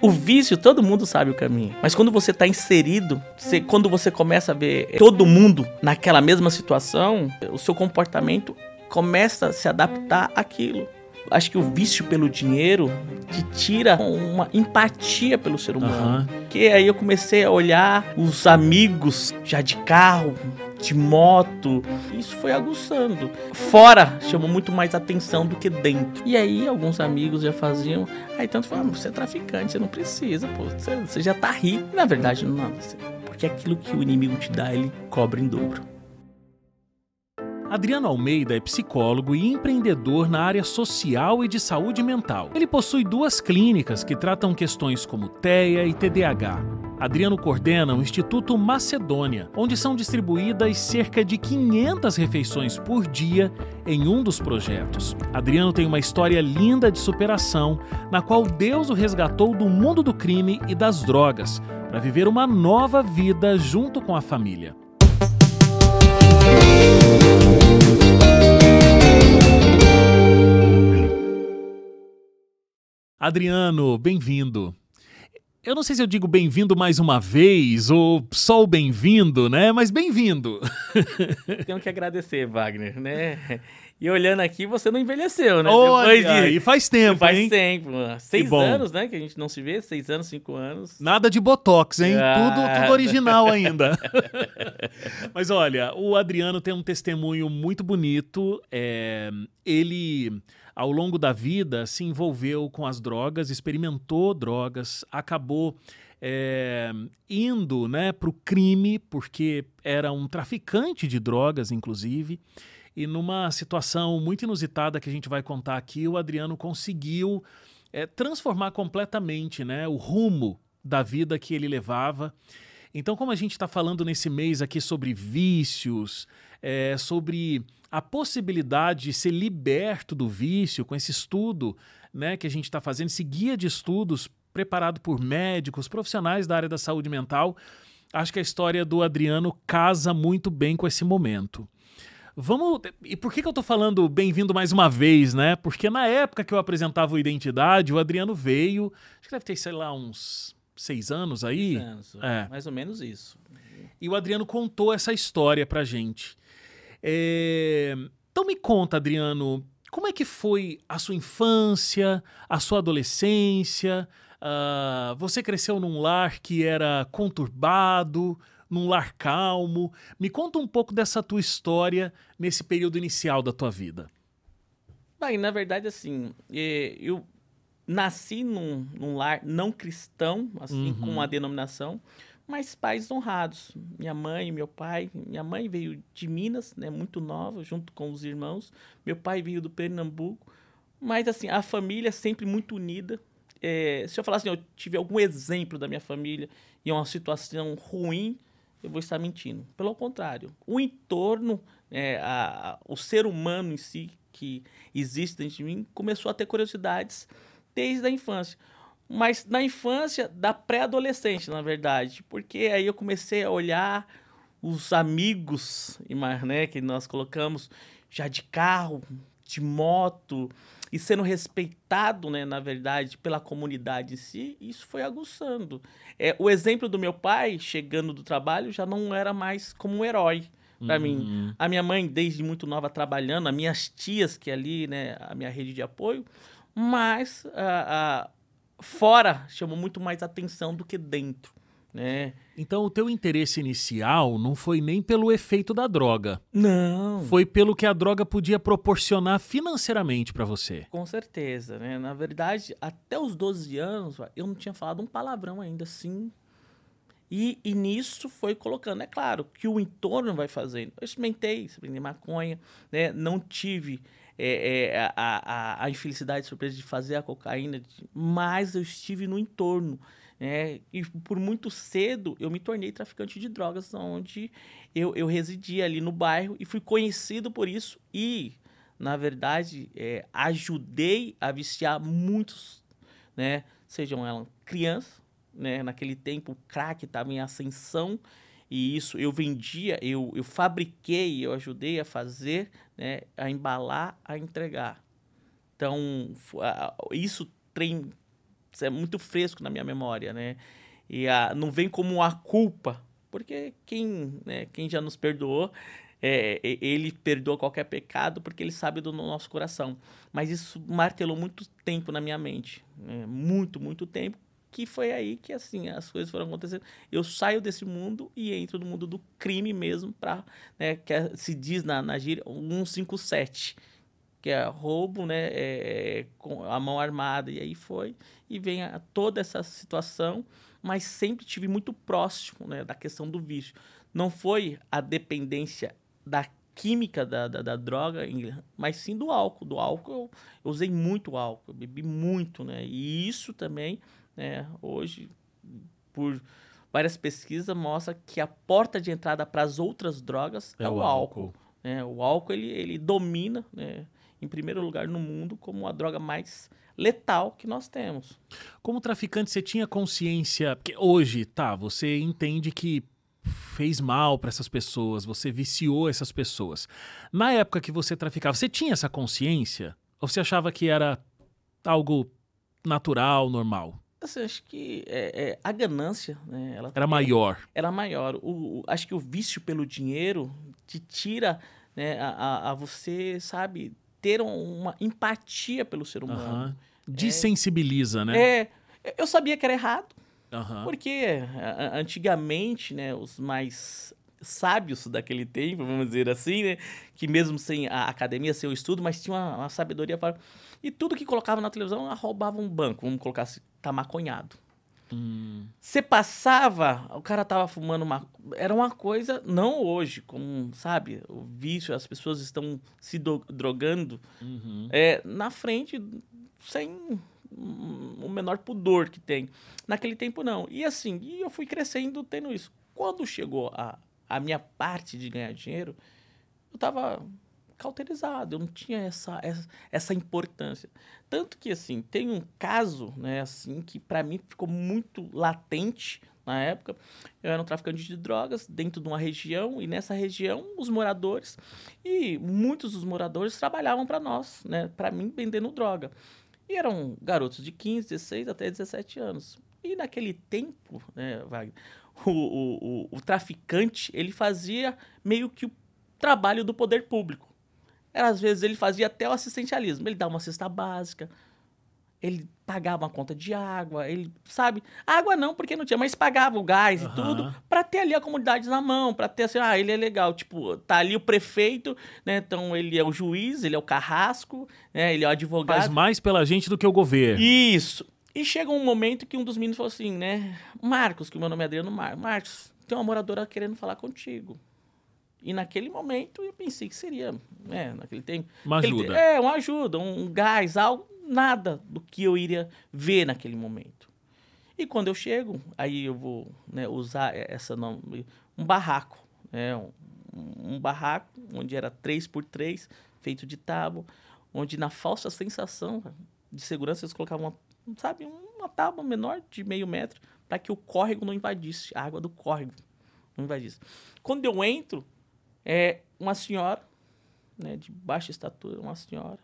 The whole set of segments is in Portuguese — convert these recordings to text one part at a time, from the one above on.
O vício, todo mundo sabe o caminho. Mas quando você está inserido, quando você começa a ver todo mundo naquela mesma situação, o seu comportamento começa a se adaptar àquilo. Acho que o vício pelo dinheiro te tira uma empatia pelo ser humano. Porque aí eu comecei a olhar os amigos já de carro, de moto. Isso foi aguçando. Fora chamou muito mais atenção do que dentro. E aí alguns amigos já faziam. Aí tanto falavam, você é traficante, você não precisa, pô, você já tá rico. E na verdade não, porque aquilo que o inimigo te dá, ele cobra em dobro. Adriano Almeida é psicólogo e empreendedor na área social e de saúde mental. Ele possui 2 clínicas que tratam questões como TEA e TDAH. Adriano coordena o Instituto Macedônia, onde são distribuídas cerca de 500 refeições por dia em um dos projetos. Adriano tem uma história linda de superação, na qual Deus o resgatou do mundo do crime e das drogas, para viver uma nova vida junto com a família. Adriano, bem-vindo. Eu não sei se eu digo bem-vindo mais uma vez ou só o bem-vindo, né? Mas bem-vindo. Tenho que agradecer, Wagner, né? E olhando aqui, você não envelheceu, né? Olha, e faz tempo, faz hein? tempo. 6 anos, né? Que a gente não se vê. 6 anos, 5 anos. Nada de botox, hein? Tudo original ainda. Mas olha, o Adriano tem um testemunho muito bonito. Ele, ao longo da vida, se envolveu com as drogas, experimentou drogas, acabou indo, né, para o crime, porque era um traficante de drogas, inclusive. E numa situação muito inusitada que a gente vai contar aqui, o Adriano conseguiu transformar completamente, né, o rumo da vida que ele levava. Então, como a gente está falando nesse mês aqui sobre vícios, sobre a possibilidade de ser liberto do vício, com esse estudo, né, que a gente está fazendo, esse guia de estudos preparado por médicos, profissionais da área da saúde mental, acho que a história do Adriano casa muito bem com esse momento. E por que eu tô falando bem-vindo mais uma vez, né? Porque na época que eu apresentava o Identidade, o Adriano veio, acho que deve ter, sei lá, uns 6 anos aí. 6 anos, mais ou menos isso. E o Adriano contou essa história pra gente. Então me conta, Adriano, como é que foi a sua infância, a sua adolescência? Você cresceu num lar que era conturbado, num lar calmo. Me conta um pouco dessa tua história nesse período inicial da tua vida. Bem, na verdade, assim, eu nasci num lar não cristão, assim, com uma denominação, mas pais honrados. Minha mãe e meu pai. Minha mãe veio de Minas, né, muito nova, junto com os irmãos. Meu pai veio do Pernambuco. Mas, assim, a família sempre muito unida. Se eu falar assim, eu tive algum exemplo da minha família em uma situação ruim, eu vou estar mentindo. Pelo contrário, o entorno, o ser humano em si, que existe dentro de mim, começou a ter curiosidades desde a infância. Mas na infância, da pré-adolescente, na verdade. Porque aí eu comecei a olhar os amigos, né, que nós colocamos já de carro, de moto, e sendo respeitado, né, na verdade, pela comunidade em si, isso foi aguçando. O exemplo do meu pai, chegando do trabalho, já não era mais como um herói para mim. A minha mãe, desde muito nova, trabalhando, as minhas tias, que ali, né, a minha rede de apoio, mas fora chamou muito mais atenção do que dentro, né? Então o teu interesse inicial não foi nem pelo efeito da droga. Não. Foi pelo que a droga podia proporcionar financeiramente para você. Com certeza, né? Na verdade, até os 12 anos, eu não tinha falado um palavrão ainda, assim. E nisso foi colocando. É claro que o entorno vai fazendo. Eu experimentei maconha, né? Não tive a infelicidade, surpresa de fazer a cocaína, mas eu estive no entorno. E por muito cedo eu me tornei traficante de drogas, onde eu residia ali no bairro e fui conhecido por isso e, na verdade, ajudei a viciar muitos, né? Sejam elas crianças, né? Naquele tempo o crack estava em ascensão e isso eu vendia, eu fabriquei, eu ajudei a fazer, né? A embalar, a entregar. Então isso isso é muito fresco na minha memória, né? E não vem como a culpa, porque quem já nos perdoou, ele perdoa qualquer pecado porque ele sabe do nosso coração. Mas isso martelou muito tempo na minha mente, né? Muito, muito tempo, que foi aí que assim as coisas foram acontecendo. Eu saio desse mundo e entro no mundo do crime mesmo, né, se diz na gíria 157, que é roubo, né, com a mão armada. E aí e vem toda essa situação, mas sempre tive muito próximo, né, da questão do vício. Não foi a dependência da química da droga, mas sim do álcool. Do álcool, eu usei muito álcool, eu bebi muito, né? E isso também, né, hoje, por várias pesquisas, mostra que a porta de entrada para as outras drogas é o álcool. Né? O álcool, ele domina, né, em primeiro lugar no mundo como a droga mais letal que nós temos. Como traficante, você tinha consciência... Porque hoje, você entende que fez mal para essas pessoas, você viciou essas pessoas. Na época que você traficava, você tinha essa consciência? Ou você achava que era algo natural, normal? Assim, acho que a ganância, né, era maior. Era maior. Acho que o vício pelo dinheiro te tira, né, a você, sabe, ter uma empatia pelo ser humano. Desensibiliza, né? Eu sabia que era errado, porque antigamente, né, os mais sábios daquele tempo, vamos dizer assim, né, que mesmo sem a academia, sem o estudo, mas tinha uma sabedoria para... E tudo que colocava na televisão, roubava um banco, vamos colocar assim, tá maconhado. Você passava, o cara tava fumando era uma coisa, não hoje, como, sabe, o vício, as pessoas estão se drogando na frente, sem o menor pudor que tem. Naquele tempo, não. E assim, eu fui crescendo tendo isso. Quando chegou a minha parte de ganhar dinheiro, eu tava cauterizado, eu não tinha essa importância. Tanto que, assim, tem um caso, né, assim, que para mim ficou muito latente na época. Eu era um traficante de drogas dentro de uma região, e nessa região, os moradores, e muitos dos moradores trabalhavam para nós, né, para mim, vendendo droga. E eram garotos de 15, 16 até 17 anos. E naquele tempo, né, Wagner, o traficante, ele fazia meio que o trabalho do poder público. Às vezes ele fazia até o assistencialismo. Ele dava uma cesta básica, ele pagava uma conta de água, ele, sabe? Água não, porque não tinha, mas pagava o gás e tudo, para ter ali a comunidade na mão, para ter assim, ele é legal. Tipo, tá ali o prefeito, né? Então ele é o juiz, ele é o carrasco, né? Ele é o advogado. Faz mais pela gente do que o governo. Isso. E chega um momento que um dos meninos falou assim, né? Marcos, que o meu nome é Adriano Marcos, tem uma moradora querendo falar contigo. E naquele momento eu pensei que seria, naquele tempo... Uma ajuda. Uma ajuda, um gás, algo, nada do que eu iria ver naquele momento. E quando eu chego, aí eu vou, né, usar um barraco, né, um barraco onde era 3x3, feito de tábua, onde na falsa sensação de segurança eles colocavam uma tábua menor de meio metro para que o córrego não invadisse, a água do córrego não invadisse. Quando eu entro, uma senhora, né, de baixa estatura, uma senhora,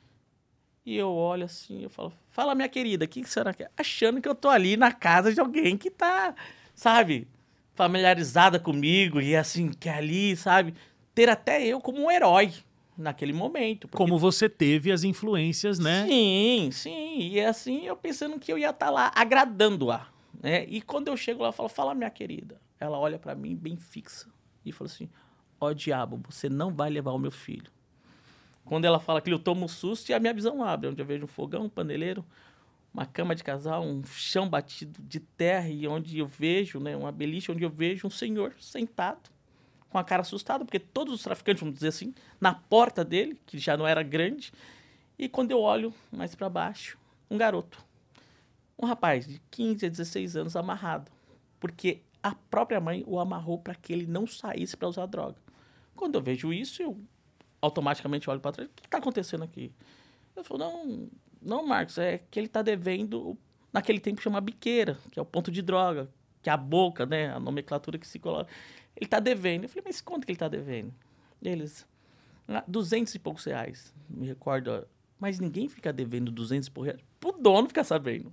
e eu olho assim, eu falo, fala, minha querida, o que a senhora quer? Achando que eu tô ali na casa de alguém que tá, sabe, familiarizada comigo, e assim, que ali, sabe, ter até eu como um herói naquele momento. Porque... Como você teve as influências, né? Sim, e assim, eu pensando que eu ia estar lá agradando-a, né, e quando eu chego lá, eu falo, fala, minha querida, ela olha pra mim bem fixa, e fala assim, ó diabo, você não vai levar o meu filho. Quando ela fala aquilo, eu tomo um susto e a minha visão abre, onde eu vejo um fogão, um paneleiro, uma cama de casal, um chão batido de terra, e onde eu vejo, né, uma beliche, onde eu vejo um senhor sentado, com a cara assustada, porque todos os traficantes, vamos dizer assim, na porta dele, que já não era grande, e quando eu olho mais para baixo, um garoto, um rapaz de 15 a 16 anos amarrado, porque a própria mãe o amarrou para que ele não saísse para usar droga. Quando eu vejo isso, eu automaticamente olho para trás. O que está acontecendo aqui? Eu falo, não, Marcos, é que ele está devendo, naquele tempo chama biqueira, que é o ponto de droga, que é a boca, né, a nomenclatura que se coloca. Ele está devendo. Eu falei, mas quanto que ele está devendo? Eles, 200 e poucos reais, me recordo. Mas ninguém fica devendo 200 por reais. O dono fica sabendo.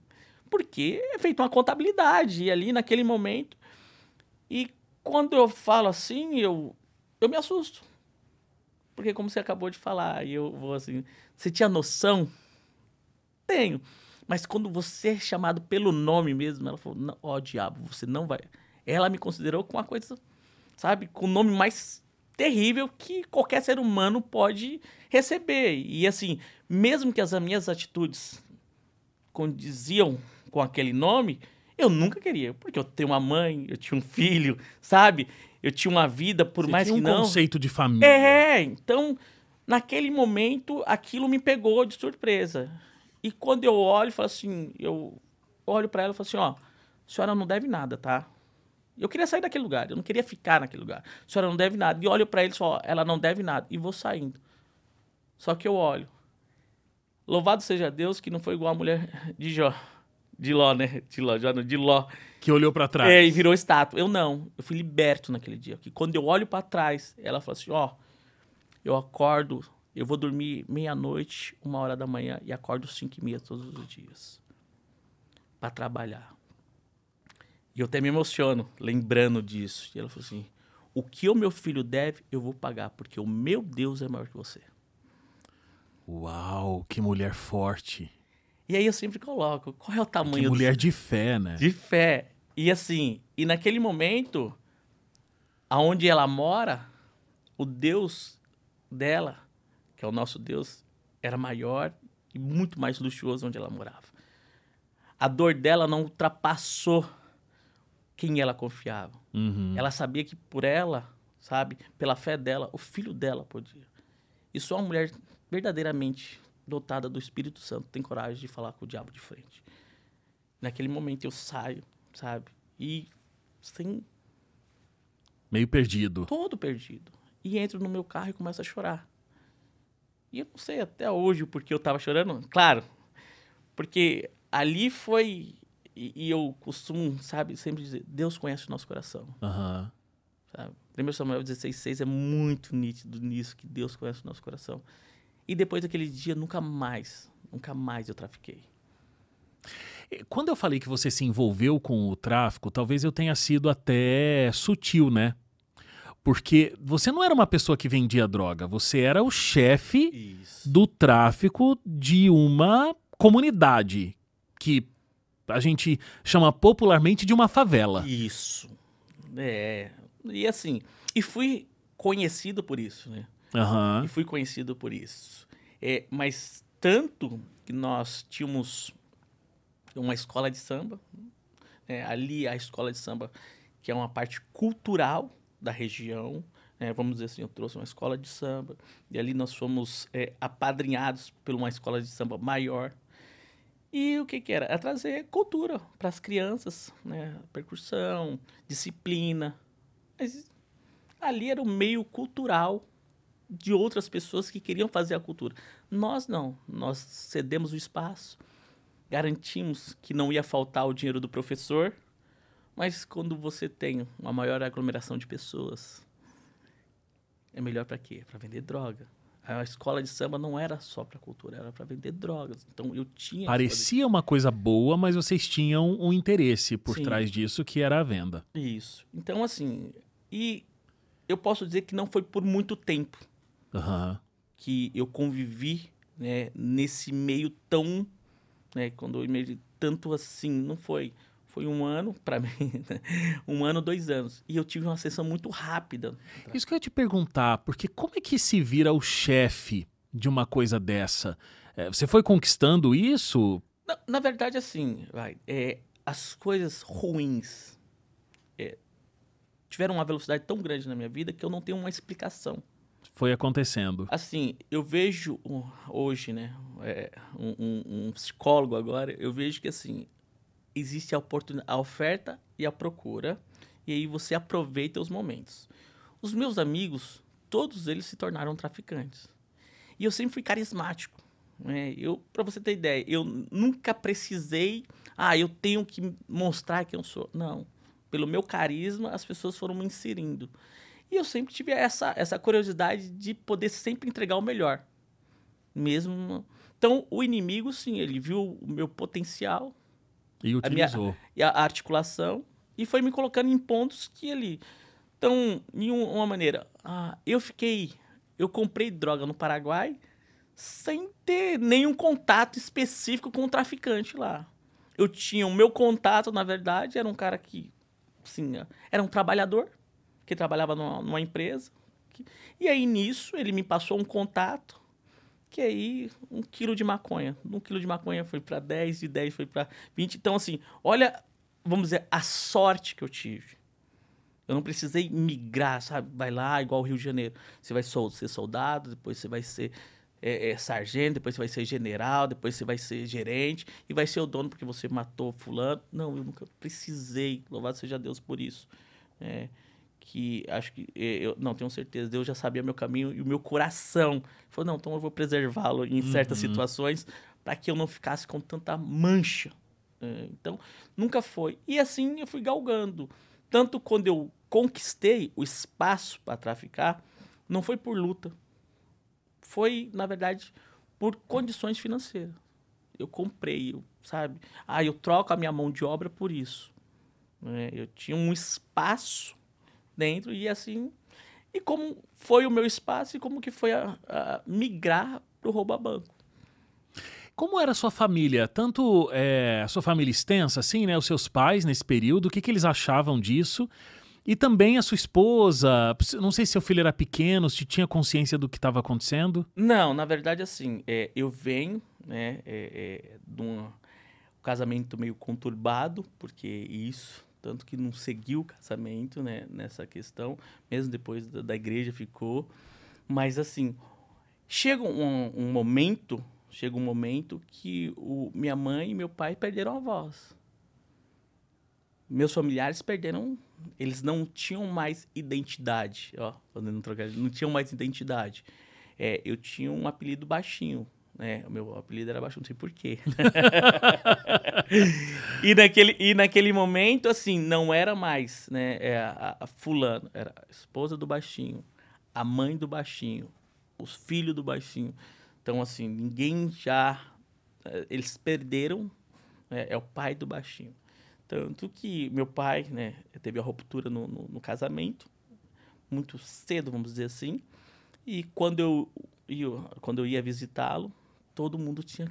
Porque é feita uma contabilidade, e ali naquele momento... E quando eu falo assim, eu me assusto. Porque como você acabou de falar, e eu vou assim... Você tinha noção? Tenho. Mas quando você é chamado pelo nome mesmo, ela falou, "Não, ó diabo, você não vai... Ela me considerou com uma coisa, sabe? Com o nome mais terrível que qualquer ser humano pode receber. E assim, mesmo que as minhas atitudes condiziam com aquele nome, eu nunca queria. Porque eu tenho uma mãe, eu tinha um filho, sabe? Eu tinha uma vida, por Você mais tinha que um não... conceito de família. Então, naquele momento, aquilo me pegou de surpresa. E quando eu olho, falo assim, eu olho pra ela e falo assim, ó, a senhora não deve nada, tá? Eu queria sair daquele lugar, eu não queria ficar naquele lugar. A senhora não deve nada. E olho pra ele e falo, ó, ela não deve nada. E vou saindo. Só que eu olho. Louvado seja Deus que não foi igual a mulher de Jó. De Ló, né? De Ló. Que olhou pra trás. E virou estátua. Eu não. Eu fui liberto naquele dia. Porque quando eu olho pra trás, ela fala assim, ó, eu acordo, eu vou dormir meia-noite, 1h da manhã, e acordo 5h30 todos os dias. Pra trabalhar. E eu até me emociono lembrando disso. E ela falou assim, o que o meu filho deve, eu vou pagar, porque o meu Deus é maior que você. Uau, que mulher forte. E aí eu sempre coloco, qual é o tamanho... Que mulher de fé, né? De fé. E assim, e naquele momento, aonde ela mora, o Deus dela, que é o nosso Deus, era maior e muito mais luxuoso onde ela morava. A dor dela não ultrapassou quem ela confiava. Uhum. Ela sabia que por ela, sabe, pela fé dela, o filho dela podia. E só uma mulher verdadeiramente dotada do Espírito Santo tem coragem de falar com o diabo de frente. Naquele momento eu saio, sabe, e sem... Meio perdido. Todo perdido. E entro no meu carro e começo a chorar. E eu não sei até hoje o porquê eu tava chorando. Claro, porque ali foi... E eu costumo, sabe, sempre dizer, Deus conhece o nosso coração. Aham. Sabe? 1 Samuel 16,6 é muito nítido nisso, que Deus conhece o nosso coração. E depois daquele dia, nunca mais eu trafiquei. Quando eu falei que você se envolveu com o tráfico, talvez eu tenha sido até sutil, né? Porque você não era uma pessoa que vendia droga, você era o chefe Isso. do tráfico de uma comunidade que a gente chama popularmente de uma favela. Isso. É. E assim, e fui conhecido por isso, né? Aham. E fui conhecido por isso. Mas tanto que nós tínhamos uma escola de samba, né? Ali a escola de samba, que é uma parte cultural da região, né? Vamos dizer assim, eu trouxe uma escola de samba, e ali nós fomos apadrinhados por uma escola de samba maior. E o que era? Era trazer cultura para as crianças, né? Percussão, disciplina. Mas ali era o meio cultural de outras pessoas que queriam fazer a cultura. Nós não. Nós cedemos o espaço, garantimos que não ia faltar o dinheiro do professor, mas quando você tem uma maior aglomeração de pessoas, é melhor para quê? Para vender droga. A escola de samba não era só para cultura, era para vender drogas. Então eu tinha... Parecia uma coisa boa, mas vocês tinham um interesse por Sim. trás disso, que era a venda. Isso. Então, assim... E eu posso dizer que não foi por muito tempo Aham. que eu convivi, né, nesse meio tão... Né, quando eu me... Tanto assim, não foi... Foi 1 ano, para mim, né? 1 ano, 2 anos. E eu tive uma ascensão muito rápida. Isso que eu ia te perguntar, porque como é que se vira o chefe de uma coisa dessa? Você foi conquistando isso? Na verdade, assim, as coisas ruins tiveram uma velocidade tão grande na minha vida que eu não tenho uma explicação. Foi acontecendo. Assim, eu vejo hoje, né, um psicólogo agora, eu vejo que, assim, existe a oferta e a procura, e aí você aproveita os momentos. Os meus amigos, todos eles se tornaram traficantes. E eu sempre fui carismático, né? Para você ter ideia, eu nunca precisei, eu tenho que mostrar quem eu sou. Não. Pelo meu carisma, as pessoas foram me inserindo. E eu sempre tive essa curiosidade de poder sempre entregar o melhor. Mesmo. Então, o inimigo, sim, ele viu o meu potencial, E utilizou. A articulação, e foi me colocando em pontos que ele... Então, em uma maneira, eu comprei droga no Paraguai sem ter nenhum contato específico com o traficante lá. Eu tinha o meu contato, na verdade, era um cara que, assim, era um trabalhador, que trabalhava numa empresa. E aí, nisso, ele me passou um contato, que aí, 1 quilo de maconha. 1 quilo de maconha foi para 10, de 10 foi para 20. Então, assim, olha, vamos dizer, a sorte que eu tive. Eu não precisei migrar, sabe? Vai lá, igual o Rio de Janeiro. Você vai ser soldado, depois você vai ser sargento, depois você vai ser general, depois você vai ser gerente e vai ser o dono porque você matou fulano. Não, eu nunca precisei. Louvado seja Deus por isso. Que acho que eu não tenho certeza, Deus já sabia meu caminho e o meu coração falou, não, então eu vou preservá-lo em certas situações para que eu não ficasse com tanta mancha. Então, nunca foi. E assim eu fui galgando. Tanto quando eu conquistei o espaço para traficar, não foi por luta. Foi, na verdade, por condições financeiras. Eu comprei, sabe? Eu troco a minha mão de obra por isso. Eu tinha um espaço dentro e assim... E como foi o meu espaço e como que foi a migrar para o roubo a banco. Como era a sua família? Tanto a sua família extensa, assim, né? Os seus pais nesse período, o que eles achavam disso? E também a sua esposa, não sei se seu filho era pequeno, se tinha consciência do que estava acontecendo. Não, na verdade, assim, eu venho, né, de um casamento meio conturbado, porque isso, tanto que não seguiu o casamento, né, nessa questão, mesmo depois da igreja ficou. Mas, assim, chega um momento que minha mãe e meu pai perderam a voz. Meus familiares perderam, eles não tinham mais identidade, fazendo um trocadilho, não tinham mais identidade. Eu tinha um apelido baixinho, né? O meu apelido era baixinho, não sei porquê. e naquele momento, assim, não era mais, né? A fulano, era a esposa do baixinho, a mãe do baixinho, os filhos do baixinho. Então, assim, ninguém já... Eles perderam, é o pai do baixinho. Tanto que meu pai, né, teve a ruptura no casamento, muito cedo, vamos dizer assim. E quando eu ia visitá-lo, todo mundo tinha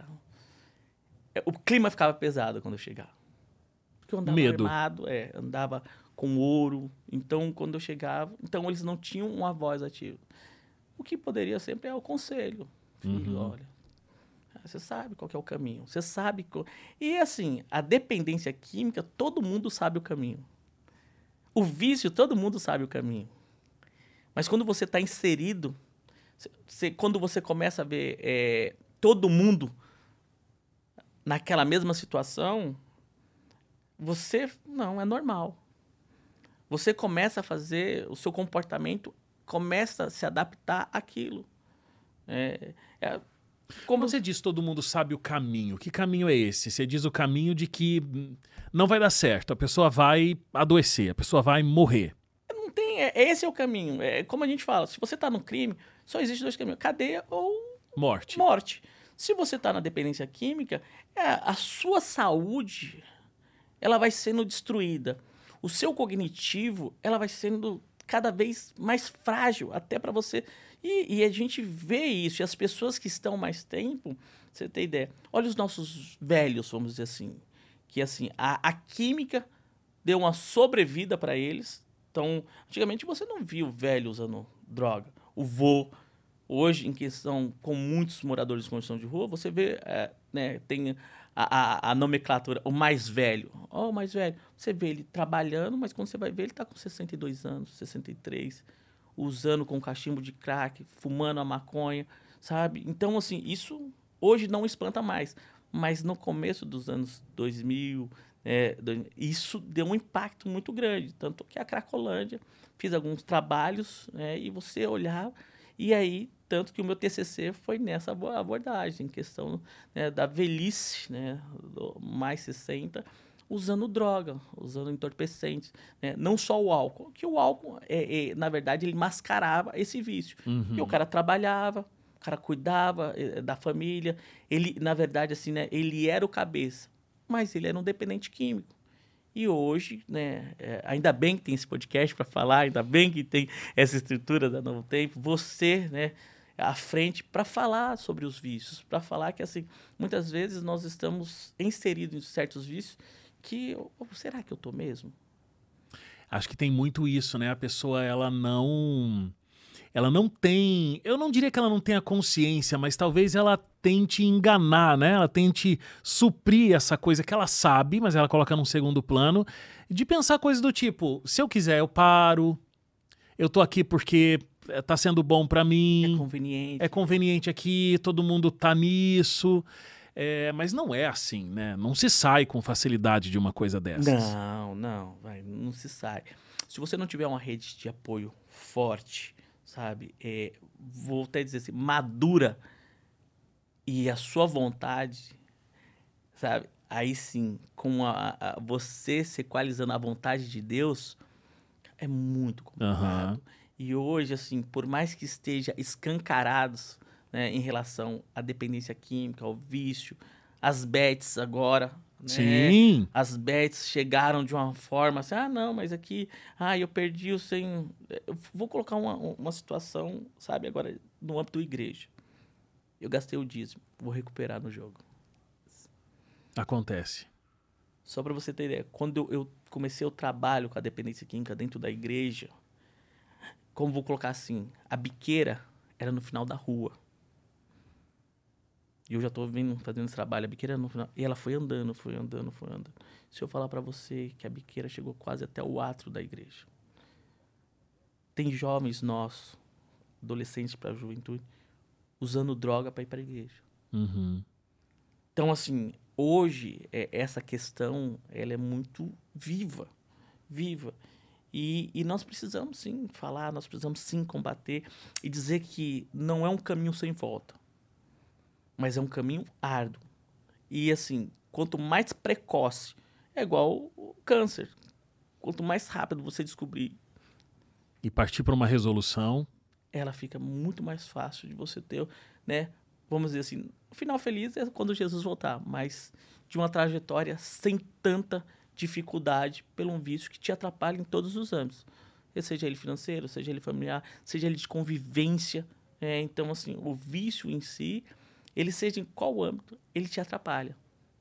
o clima ficava pesado quando eu chegava. Porque eu andava armado, andava com ouro. Então, quando eu chegava... Então, eles não tinham uma voz ativa. O que poderia sempre é o conselho. Filho, olha... Você sabe qual que é o caminho. Você sabe... E, assim, a dependência química, todo mundo sabe o caminho. O vício, todo mundo sabe o caminho. Mas quando você está inserido, quando você começa a ver todo mundo naquela mesma situação, não, é normal. Você começa a fazer... O seu comportamento começa a se adaptar àquilo. Como você diz, todo mundo sabe o caminho. Que caminho é esse? Você diz o caminho de que não vai dar certo, a pessoa vai adoecer, a pessoa vai morrer. Não tem, esse é o caminho. Como a gente fala, se você está no crime, só existe 2 caminhos, cadeia ou morte. Se você está na dependência química, a sua saúde ela vai sendo destruída. O seu cognitivo ela vai sendo cada vez mais frágil, até para você... E a gente vê isso, e as pessoas que estão mais tempo, você tem ideia, olha os nossos velhos, vamos dizer assim, que assim, a química deu uma sobrevida para eles. Então, antigamente você não via o velho usando droga. O vô, hoje, em questão com muitos moradores de condição de rua, você vê, né, tem a nomenclatura, o mais velho. O mais velho, você vê ele trabalhando, mas quando você vai ver, ele está com 62 anos, 63 usando com cachimbo de crack, fumando a maconha, sabe? Então, assim, isso hoje não espanta mais. Mas no começo dos anos 2000, isso deu um impacto muito grande. Tanto que a Cracolândia, fiz alguns trabalhos, e você olhava, e aí, tanto que o meu TCC foi nessa abordagem, em questão, né, da velhice, né, do mais 60, usando droga, usando entorpecentes, né? Não só o álcool, que o álcool, na verdade, ele mascarava esse vício. E o cara trabalhava, o cara cuidava da família, ele, na verdade, assim, né, ele era o cabeça. mas ele era um dependente químico. E hoje, né, ainda bem que tem esse podcast para falar, ainda bem que tem essa estrutura da Novo Tempo, você, né, à frente para falar sobre os vícios, para falar que, assim, muitas vezes nós estamos inseridos em certos vícios que, será que eu tô mesmo? Acho que tem muito isso, né? A pessoa, ela não tem, eu não diria que ela não tenha consciência, mas talvez ela tente enganar, né? Ela tente suprir essa coisa que ela sabe, mas ela coloca num segundo plano, de pensar coisas do tipo, se eu quiser eu paro, eu tô aqui porque tá sendo bom pra mim. É conveniente aqui, todo mundo tá nisso. Mas não é assim, né? Não se sai com facilidade de uma coisa dessas. Não se sai. Se você não tiver uma rede de apoio forte, sabe? Vou até dizer assim, madura e a sua vontade, sabe? Aí sim, com você se equalizando a vontade de Deus, é muito complicado. Uhum. E hoje, assim, por mais que esteja escancarados, né, em relação à dependência química, ao vício, as bets agora, né? Sim. As bets chegaram de uma forma assim, não, mas aqui, eu perdi o sem... Eu vou colocar uma situação, sabe, agora no âmbito da igreja. Eu gastei o dízimo, vou recuperar no jogo. Acontece. Só para você ter ideia, quando eu comecei o trabalho com a dependência química dentro da igreja, como vou colocar assim, a biqueira era no final da rua. E eu já tô fazendo esse trabalho, a biqueira era no final. E ela foi andando. Se eu falar para você que a biqueira chegou quase até o átrio da igreja. Tem jovens nossos, adolescentes para a juventude, usando droga para ir para a igreja. Uhum. Então, assim, hoje, essa questão, ela é muito viva. E nós precisamos, sim, falar, nós precisamos, sim, combater e dizer que não é um caminho sem volta, mas é um caminho árduo. E, assim, quanto mais precoce, é igual o câncer. Quanto mais rápido você descobrir e partir para uma resolução, ela fica muito mais fácil de você ter, né? Vamos dizer assim, o final feliz é quando Jesus voltar, mas de uma trajetória sem tanta dificuldade pelo um vício que te atrapalha em todos os âmbitos. Seja ele financeiro, seja ele familiar, seja ele de convivência. Então, assim, o vício em si, ele seja em qual âmbito, ele te atrapalha.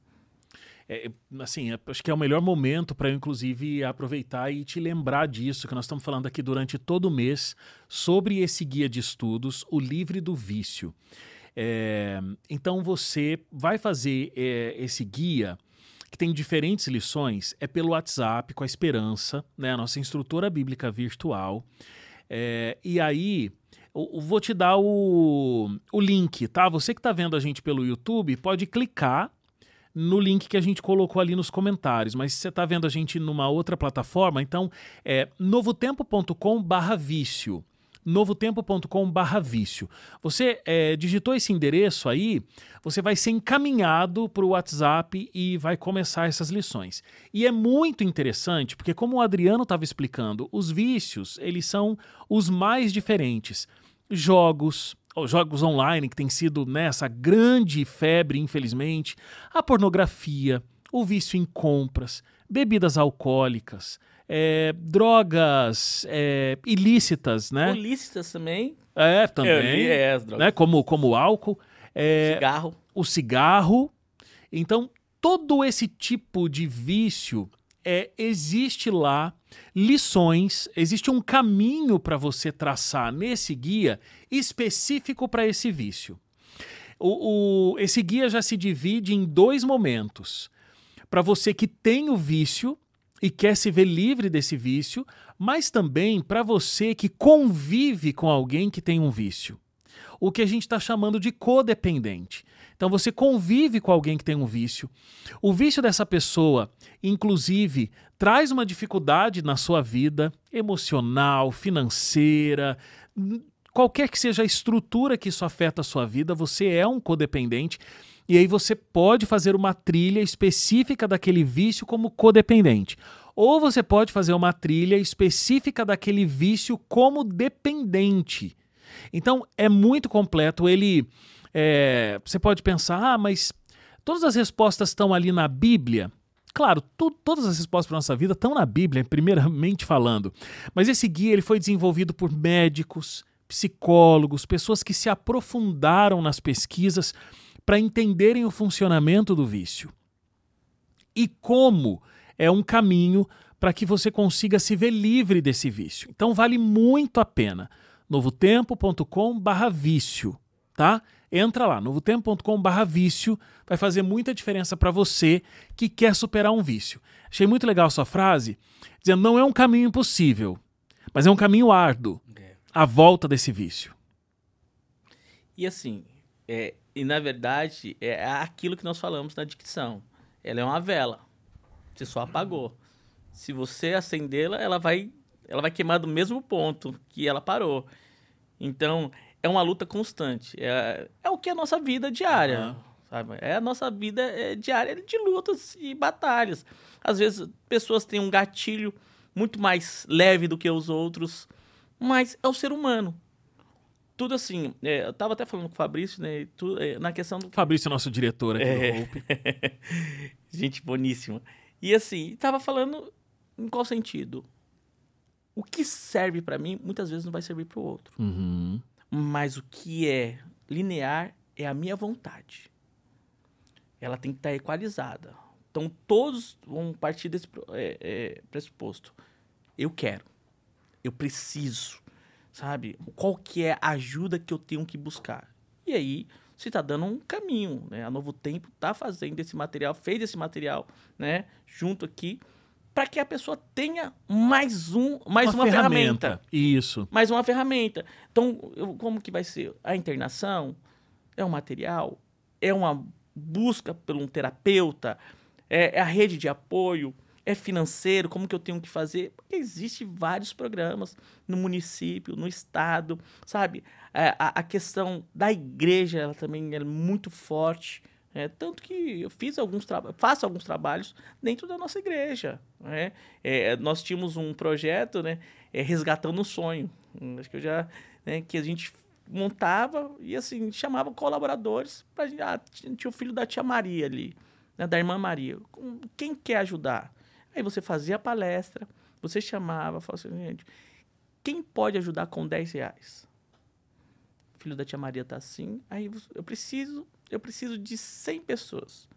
Acho que é o melhor momento para eu, inclusive, aproveitar e te lembrar disso, que nós estamos falando aqui durante todo o mês sobre esse guia de estudos, o Livre do Vício. Então, você vai fazer esse guia, que tem diferentes lições, pelo WhatsApp, com a Esperança, né, a nossa instrutora bíblica virtual. E aí, eu vou te dar o link, tá? Você que está vendo a gente pelo YouTube, pode clicar no link que a gente colocou ali nos comentários, mas se você está vendo a gente numa outra plataforma, então é novotempo.com/vício. novotempo.com/vício. Você digitou esse endereço aí, você vai ser encaminhado para o WhatsApp e vai começar essas lições. E é muito interessante, porque como o Adriano estava explicando, os vícios, eles são os mais diferentes. Jogos online, que tem sido essa grande febre, infelizmente, a pornografia, o vício em compras, bebidas alcoólicas, drogas ilícitas, né? Ilícitas também. Também. As drogas. Né? Como o álcool. Cigarro. O cigarro. Então, todo esse tipo de vício, existe lá lições, existe um caminho para você traçar nesse guia específico para esse vício. Esse guia já se divide em 2 momentos. Para você que tem o vício e quer se ver livre desse vício, mas também para você que convive com alguém que tem um vício. O que a gente está chamando de codependente. Então você convive com alguém que tem um vício. O vício dessa pessoa, inclusive, traz uma dificuldade na sua vida emocional, financeira, qualquer que seja a estrutura que isso afeta a sua vida, você é um codependente. E aí você pode fazer uma trilha específica daquele vício como codependente. Ou você pode fazer uma trilha específica daquele vício como dependente. Então, é muito completo. Você pode pensar, mas Todas as respostas estão ali na Bíblia. Claro, todas as respostas para a nossa vida estão na Bíblia, primeiramente falando. Mas esse guia ele foi desenvolvido por médicos, psicólogos, pessoas que se aprofundaram nas pesquisas para entenderem o funcionamento do vício. E como é um caminho para que você consiga se ver livre desse vício. Então vale muito a pena. novotempo.com/vício, tá? Entra lá, novotempo.com/vício, vai fazer muita diferença para você que quer superar um vício. Achei muito legal a sua frase, dizendo não é um caminho impossível, mas é um caminho árduo, a volta desse vício. E assim, e na verdade, é aquilo que nós falamos na dicção. Ela é uma vela, você só apagou. Se você acendê-la, ela vai queimar do mesmo ponto que ela parou. Então, é uma luta constante. É o que é a nossa vida diária, sabe? É a nossa vida diária de lutas e batalhas. Às vezes, pessoas têm um gatilho muito mais leve do que os outros, mas é o ser humano. Tudo assim, eu estava até falando com o Fabrício, né? Na questão do... Fabrício é nosso diretor aqui do Hope. Gente boníssima. E assim, estava falando em qual sentido? O que serve para mim, muitas vezes não vai servir para o outro. Uhum. Mas o que é linear é a minha vontade. Ela tem que estar equalizada. Então, todos vão partir desse pressuposto. Eu quero. Eu preciso. Sabe? Qual que é a ajuda que eu tenho que buscar? E aí, você está dando um caminho. Né? A Novo Tempo está fazendo esse material, fez esse material, né? Junto aqui, para que a pessoa tenha mais uma ferramenta. Isso. Mais uma ferramenta. Então, como que vai ser? A internação é um material, é uma busca por um terapeuta, é a rede de apoio, é financeiro, como que eu tenho que fazer? Porque existem vários programas no município, no estado, sabe? A questão da igreja, ela também é muito forte. Tanto que eu faço alguns trabalhos dentro da nossa igreja. Né? Nós tínhamos um projeto, né, Resgatando um Sonho. Acho que que a gente montava e assim chamava colaboradores. Tinha o filho da tia Maria ali, né, da irmã Maria. Quem quer ajudar? Aí você fazia a palestra, você chamava, falava assim, gente, quem pode ajudar com R$10? O filho da tia Maria tá assim, aí eu preciso de 100 pessoas.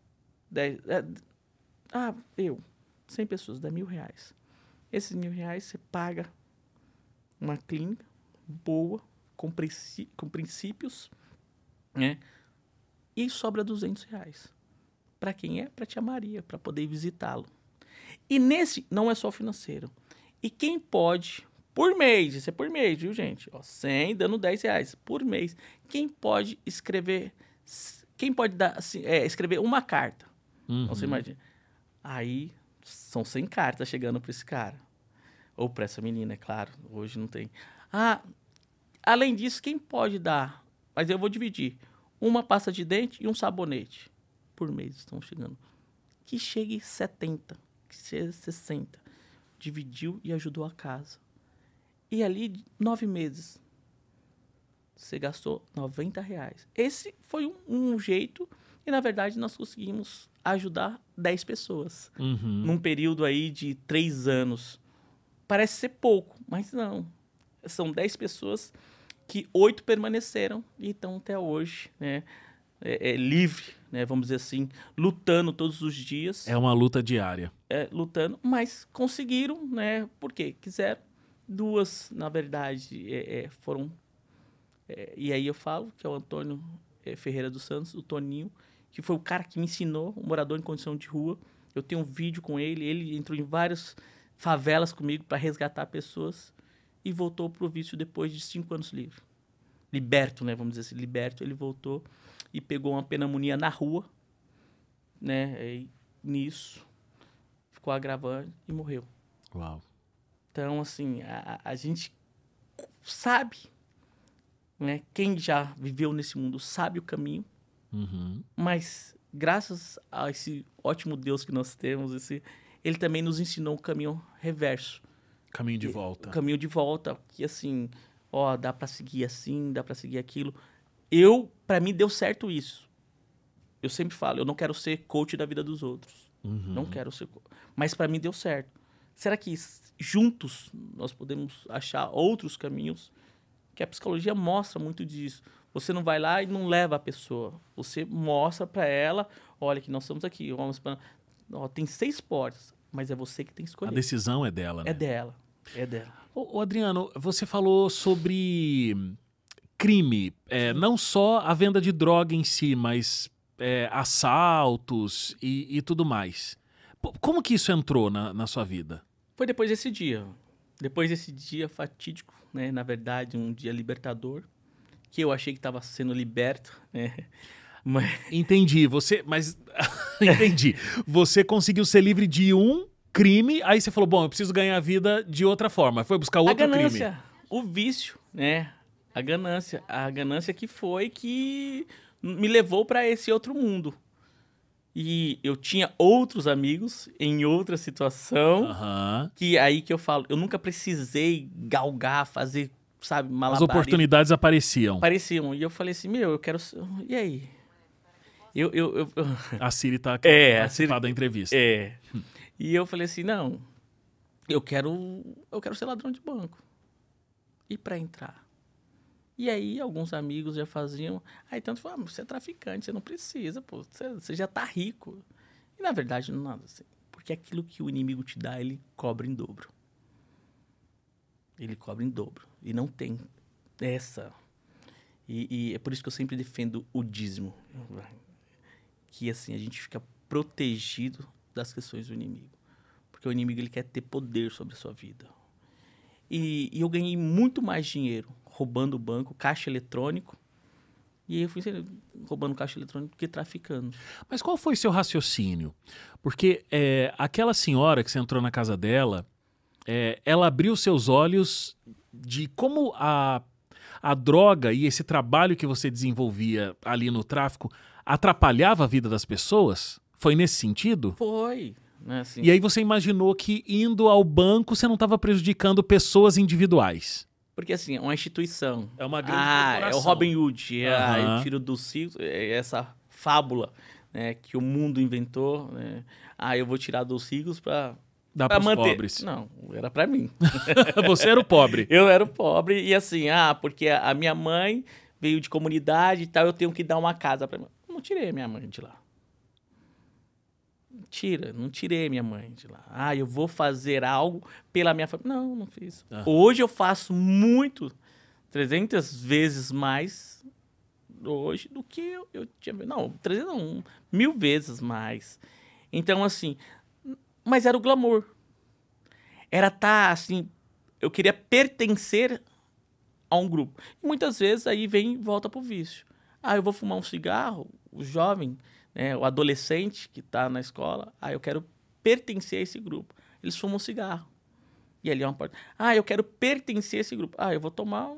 100 pessoas, dá R$1.000. Esses R$1.000 você paga uma clínica boa, com princípios, né? E sobra R$200. Para quem é? Para tia Maria, para poder visitá-lo. E nesse, não é só financeiro. E quem pode, por mês, isso é por mês, viu, gente? 100 dando R$10 por mês. Quem pode escrever... Quem pode escrever uma carta? Uhum. Você imagina. Aí são 100 cartas chegando para esse cara. Ou para essa menina, é claro. Hoje não tem. Além disso, quem pode dar? Mas eu vou dividir. Uma pasta de dente e um sabonete. Por mês estão chegando. Que chegue 70, que chegue 60. Dividiu e ajudou a casa. E ali, 9 meses... Você gastou R$90. Esse foi um jeito e, na verdade, nós conseguimos ajudar 10 pessoas. Uhum. Num período aí de 3 anos. Parece ser pouco, mas não. São 10 pessoas que 8 permaneceram e estão até hoje, né? Livre, né? Vamos dizer assim, lutando todos os dias. É uma luta diária. Lutando, mas conseguiram, né? Porque quiseram. 2, na verdade, foram... e aí eu falo que é o Antônio Ferreira dos Santos, o Toninho, que foi o cara que me ensinou, um morador em condição de rua. Eu tenho um vídeo com ele entrou em várias favelas comigo para resgatar pessoas e voltou pro vício depois de 5 anos livre. Liberto, né? Vamos dizer assim, liberto. Ele voltou e pegou uma pneumonia na rua, né? E nisso, ficou agravando e morreu. Uau. Então, assim, a gente sabe... Né? Quem já viveu nesse mundo sabe o caminho, mas graças a esse ótimo Deus que nós temos, ele também nos ensinou o caminho reverso. Caminho de volta. O caminho de volta, que assim, dá para seguir assim, dá para seguir aquilo. Para mim deu certo isso. eu sempre falo, eu não quero ser coach da vida dos outros. Não quero ser coach. Mas para mim deu certo. Será que juntos nós podemos achar outros caminhos? Que a psicologia mostra muito disso. Você não vai lá e não leva a pessoa. Você mostra para ela, olha que nós estamos aqui. Tem 6 portas, mas é você que tem que escolher. A decisão é dela, né? É dela. É dela. Ô, Adriano, você falou sobre crime. Não só a venda de droga em si, mas assaltos e tudo mais. Como que isso entrou na sua vida? Foi depois desse dia. Depois desse dia fatídico, né? Na verdade, um dia libertador, que eu achei que estava sendo liberto, né? Entendi. Entendi. Você conseguiu ser livre de um crime, aí você falou, bom, eu preciso ganhar a vida de outra forma. Foi buscar outro crime. A ganância, o vício, né? A ganância que foi que me levou para esse outro mundo. E eu tinha outros amigos em outra situação, que aí que eu falo, eu nunca precisei galgar, fazer, sabe, malabarismo. As oportunidades apareciam. Apareciam. E eu falei assim, eu quero... E aí? A Siri tá participada da entrevista. E eu falei assim, não, eu quero ser ladrão de banco. E para entrar? E aí alguns amigos já faziam, aí tanto falavam, você é traficante, você não precisa, pô, você já tá rico. E na verdade não é nada assim, porque aquilo que o inimigo te dá, ele cobra em dobro. Ele cobra em dobro. E não tem essa... E é por isso que eu sempre defendo o dízimo. Que assim, a gente fica protegido das questões do inimigo. Porque o inimigo ele quer ter poder sobre a sua vida. E eu ganhei muito mais dinheiro roubando o banco, caixa eletrônico. E aí eu fui roubando caixa eletrônico do que traficando. Mas qual foi seu raciocínio? Porque aquela senhora que você entrou na casa dela, ela abriu seus olhos de como a droga e esse trabalho que você desenvolvia ali no tráfico atrapalhava a vida das pessoas? Foi nesse sentido? Foi. Né, assim. E aí você imaginou que indo ao banco você não estava prejudicando pessoas individuais? Porque assim, é uma instituição. É uma grande corporação. É o Robin Hood. Eu tiro do ciclo, essa fábula, né, que o mundo inventou. Né? Eu vou tirar dos ricos para dar para os pobres. Não, era para mim. Você era o pobre. Eu era o pobre. E assim, porque a minha mãe veio de comunidade e tal, eu tenho que dar uma casa para mim. Não tirei a minha mãe de lá. Não tirei minha mãe de lá. Eu vou fazer algo pela minha família. Não fiz. Hoje eu faço 300 vezes mais hoje do que eu tinha. Não, 300 não, 1000 vezes mais. Então, assim, mas era o glamour. Era assim, eu queria pertencer a um grupo. E muitas vezes aí volta pro vício. Eu vou fumar um cigarro, o jovem... o adolescente que está na escola, eu quero pertencer a esse grupo. Eles fumam um cigarro. E ali é uma porta. Eu quero pertencer a esse grupo. Eu vou tomar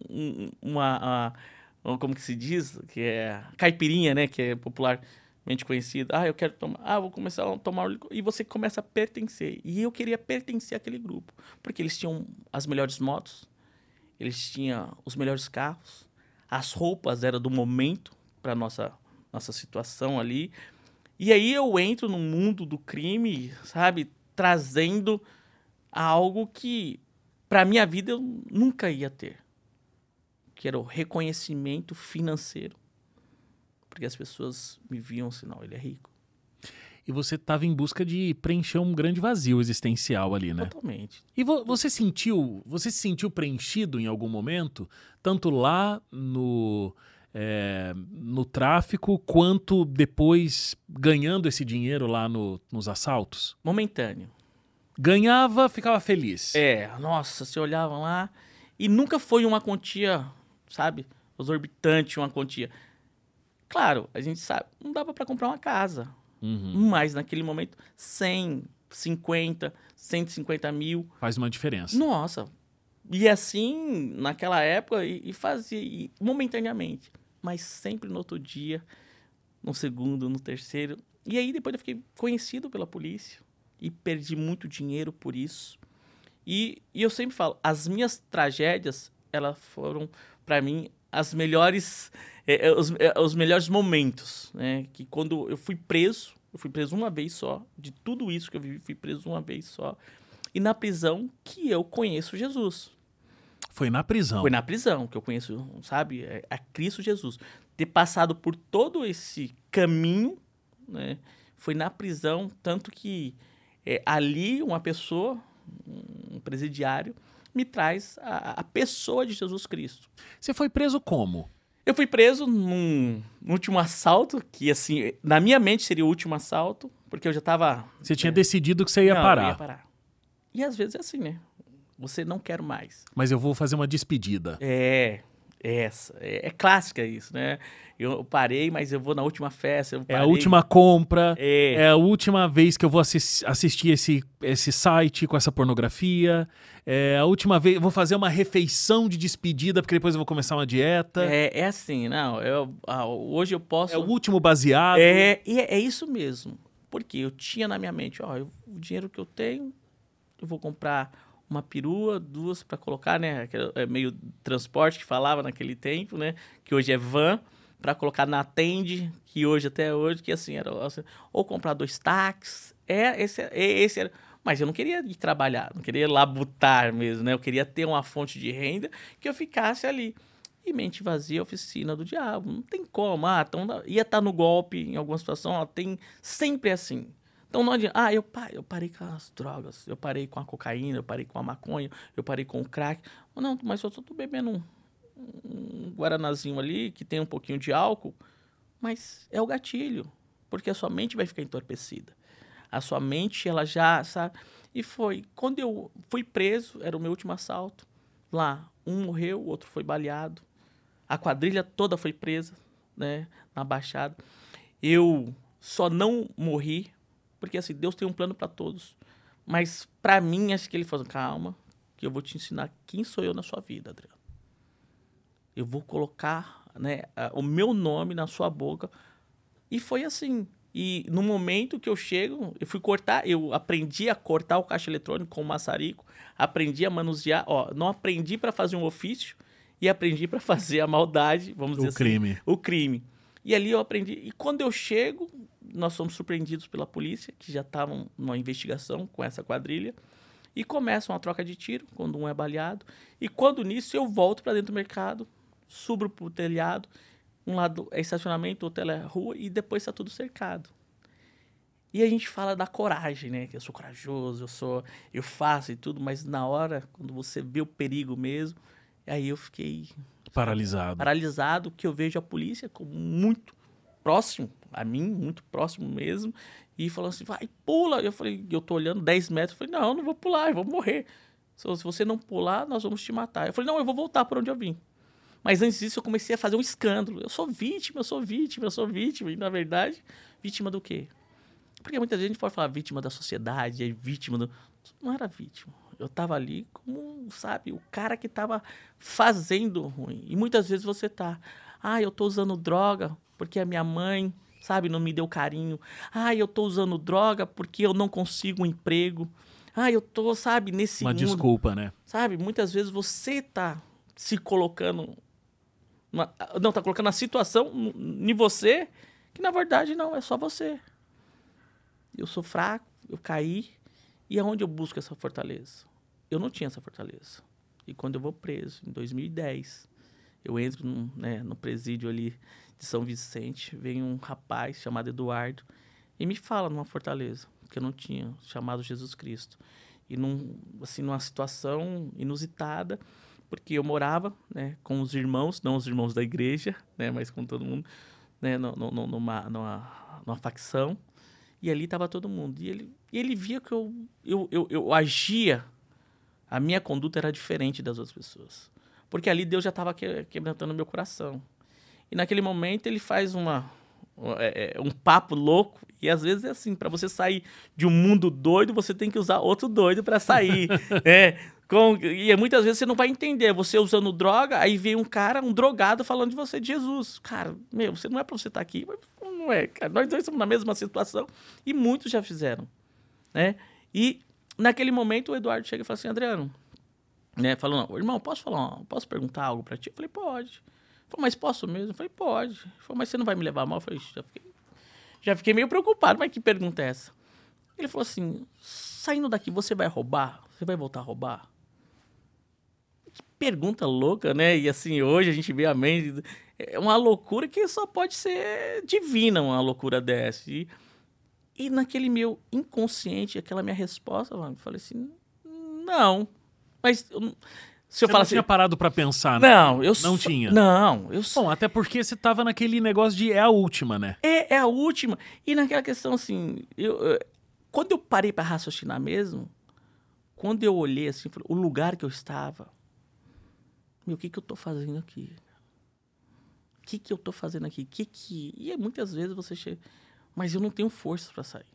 como que se diz? Que é caipirinha, né? Que é popularmente conhecida. Eu quero tomar. Vou começar a tomar. E você começa a pertencer. E eu queria pertencer àquele grupo. Porque eles tinham as melhores motos. Eles tinham os melhores carros. As roupas eram do momento para nossa situação ali. E aí eu entro no mundo do crime, sabe? Trazendo algo que, para minha vida, eu nunca ia ter. Que era o reconhecimento financeiro. Porque as pessoas me viam assim, não, ele é rico. E você estava em busca de preencher um grande vazio existencial ali, né? Totalmente. E você se sentiu preenchido em algum momento? Tanto lá no tráfico, quanto depois ganhando esse dinheiro lá nos assaltos? Momentâneo. Ganhava, ficava feliz. Nossa, você olhava lá e nunca foi uma quantia, sabe, exorbitante, uma quantia. Claro, a gente sabe, não dava para comprar uma casa. Mas naquele momento, 100, 50, 150 mil. Faz uma diferença. Nossa. E assim, naquela época, e fazia momentaneamente. Mas sempre no outro dia, no segundo, no terceiro. E aí depois eu fiquei conhecido pela polícia e perdi muito dinheiro por isso. E eu sempre falo, as minhas tragédias, elas foram, para mim, as melhores, os melhores momentos, né? Que quando eu fui preso uma vez só, de tudo isso que eu vivi, fui preso uma vez só. E na prisão que eu conheço Jesus. Foi na prisão. Foi na prisão que eu conheço, sabe, a Cristo Jesus. Ter passado por todo esse caminho, né? Foi na prisão, tanto que ali uma pessoa, um presidiário, me traz a pessoa de Jesus Cristo. Você foi preso como? Eu fui preso num último assalto, que assim, na minha mente seria o último assalto, porque eu já estava... Você tinha decidido que você ia parar. Eu ia parar. E às vezes é assim, né? Você não quer mais. Mas eu vou fazer uma despedida. É clássica isso, né? Eu parei, mas eu vou na última festa. É a última compra, É. é a última vez que eu vou assistir esse site com essa pornografia, é a última vez, eu vou fazer uma refeição de despedida, porque depois eu vou começar uma dieta. É assim, não, hoje eu posso... É o último baseado. É isso mesmo, porque eu tinha na minha mente, o dinheiro que eu tenho, eu vou comprar uma perua, 2 para colocar, né? Meio transporte que falava naquele tempo, né? Que hoje é van, para colocar na Tende, que hoje, até hoje, que assim, era assim, ou comprar 2 táxis. Esse era. Mas eu não queria ir trabalhar, não queria labutar mesmo, né? Eu queria ter uma fonte de renda que eu ficasse ali. E mente vazia, oficina do diabo. Não tem como. Então ia estar no golpe em alguma situação, tem sempre assim. Então não adianta. Eu parei com as drogas, eu parei com a cocaína, eu parei com a maconha, eu parei com o crack. Não, mas eu só tô bebendo um guaranazinho ali, que tem um pouquinho de álcool, mas é o gatilho, porque a sua mente vai ficar entorpecida. A sua mente, ela já, sabe? E foi, quando eu fui preso, era o meu último assalto, lá, um morreu, o outro foi baleado, a quadrilha toda foi presa, né, na Baixada. Eu só não morri, porque assim, Deus tem um plano para todos. Mas para mim, acho que ele falou, calma, que eu vou te ensinar quem sou eu na sua vida, Adriano. Eu vou colocar, né, o meu nome na sua boca. E foi assim. E no momento que eu chego, eu aprendi a cortar o caixa eletrônico com o maçarico, aprendi a manusear, não aprendi para fazer um ofício e aprendi para fazer a maldade, vamos dizer assim. O crime. E ali eu aprendi. E quando eu chego, nós somos surpreendidos pela polícia, que já estavam numa investigação com essa quadrilha, e começam a troca de tiro, quando um é baleado. E quando nisso eu volto para dentro do mercado, subo pro telhado, um lado é estacionamento, outro é rua, e depois está tudo cercado. E a gente fala da coragem, né? Que eu sou corajoso, eu faço e tudo, mas na hora, quando você vê o perigo mesmo, aí eu fiquei... Paralisado. Paralisado, que eu vejo a polícia como muito próximo a mim, muito próximo mesmo, e falando assim, vai, pula. Eu falei, eu tô olhando 10 metros, eu falei, não, eu não vou pular, eu vou morrer. Se você não pular, nós vamos te matar. Eu falei, não, eu vou voltar por onde eu vim. Mas antes disso, eu comecei a fazer um escândalo. Eu sou vítima. E, na verdade, vítima do quê? Porque muita gente pode falar vítima da sociedade, vítima do... Não era vítima. Eu tava ali como, sabe, o cara que tava fazendo ruim. E muitas vezes você tá... eu tô usando droga porque a minha mãe, sabe, não me deu carinho. Eu tô usando droga porque eu não consigo um emprego. Eu tô, sabe, nesse mundo... Uma desculpa, né? Sabe, muitas vezes você tá se colocando... tá colocando a situação em você, que na verdade não, é só você. Eu sou fraco, eu caí, e aonde eu busco essa fortaleza? Eu não tinha essa fortaleza. E quando eu vou preso, em 2010, eu entro no presídio ali de São Vicente, vem um rapaz chamado Eduardo, e me fala numa fortaleza, que eu não tinha, chamado Jesus Cristo. E numa situação inusitada, porque eu morava, né, com os irmãos, não os irmãos da igreja, né, mas com todo mundo, né, numa facção, e ali estava todo mundo. E ele via que eu agia, a minha conduta era diferente das outras pessoas. Porque ali Deus já estava quebrantando meu coração. E naquele momento ele faz um papo louco, e às vezes é assim, para você sair de um mundo doido, você tem que usar outro doido para sair. E muitas vezes você não vai entender, você usando droga, aí vem um cara, um drogado, falando de você, de Jesus. Cara, você não é para você estar aqui, mas não é, cara. Nós dois estamos na mesma situação, e muitos já fizeram, né? E naquele momento o Eduardo chega e fala assim, Adriano, né, falou, irmão, posso perguntar algo para ti? Eu falei, pode. Falei, mas posso mesmo? Eu falei, pode. Ele falou, mas você não vai me levar mal? Eu falei, já fiquei meio preocupado, mas que pergunta é essa? Ele falou assim, saindo daqui, você vai roubar? Você vai voltar a roubar? Que pergunta louca, né? E assim, hoje a gente vê a mente... É uma loucura que só pode ser divina, uma loucura dessa. E naquele meu inconsciente, aquela minha resposta, eu falei assim, não. Mas se eu Você falar não assim, tinha parado pra pensar, né? não, Não tinha. Não, Bom, até porque você tava naquele negócio de é a última, né? é a última. E naquela questão assim, quando eu parei para raciocinar mesmo, quando eu olhei assim, o lugar que eu estava, meu, o que eu tô fazendo aqui? O que eu tô fazendo aqui? E muitas vezes você chega, mas eu não tenho forças para sair.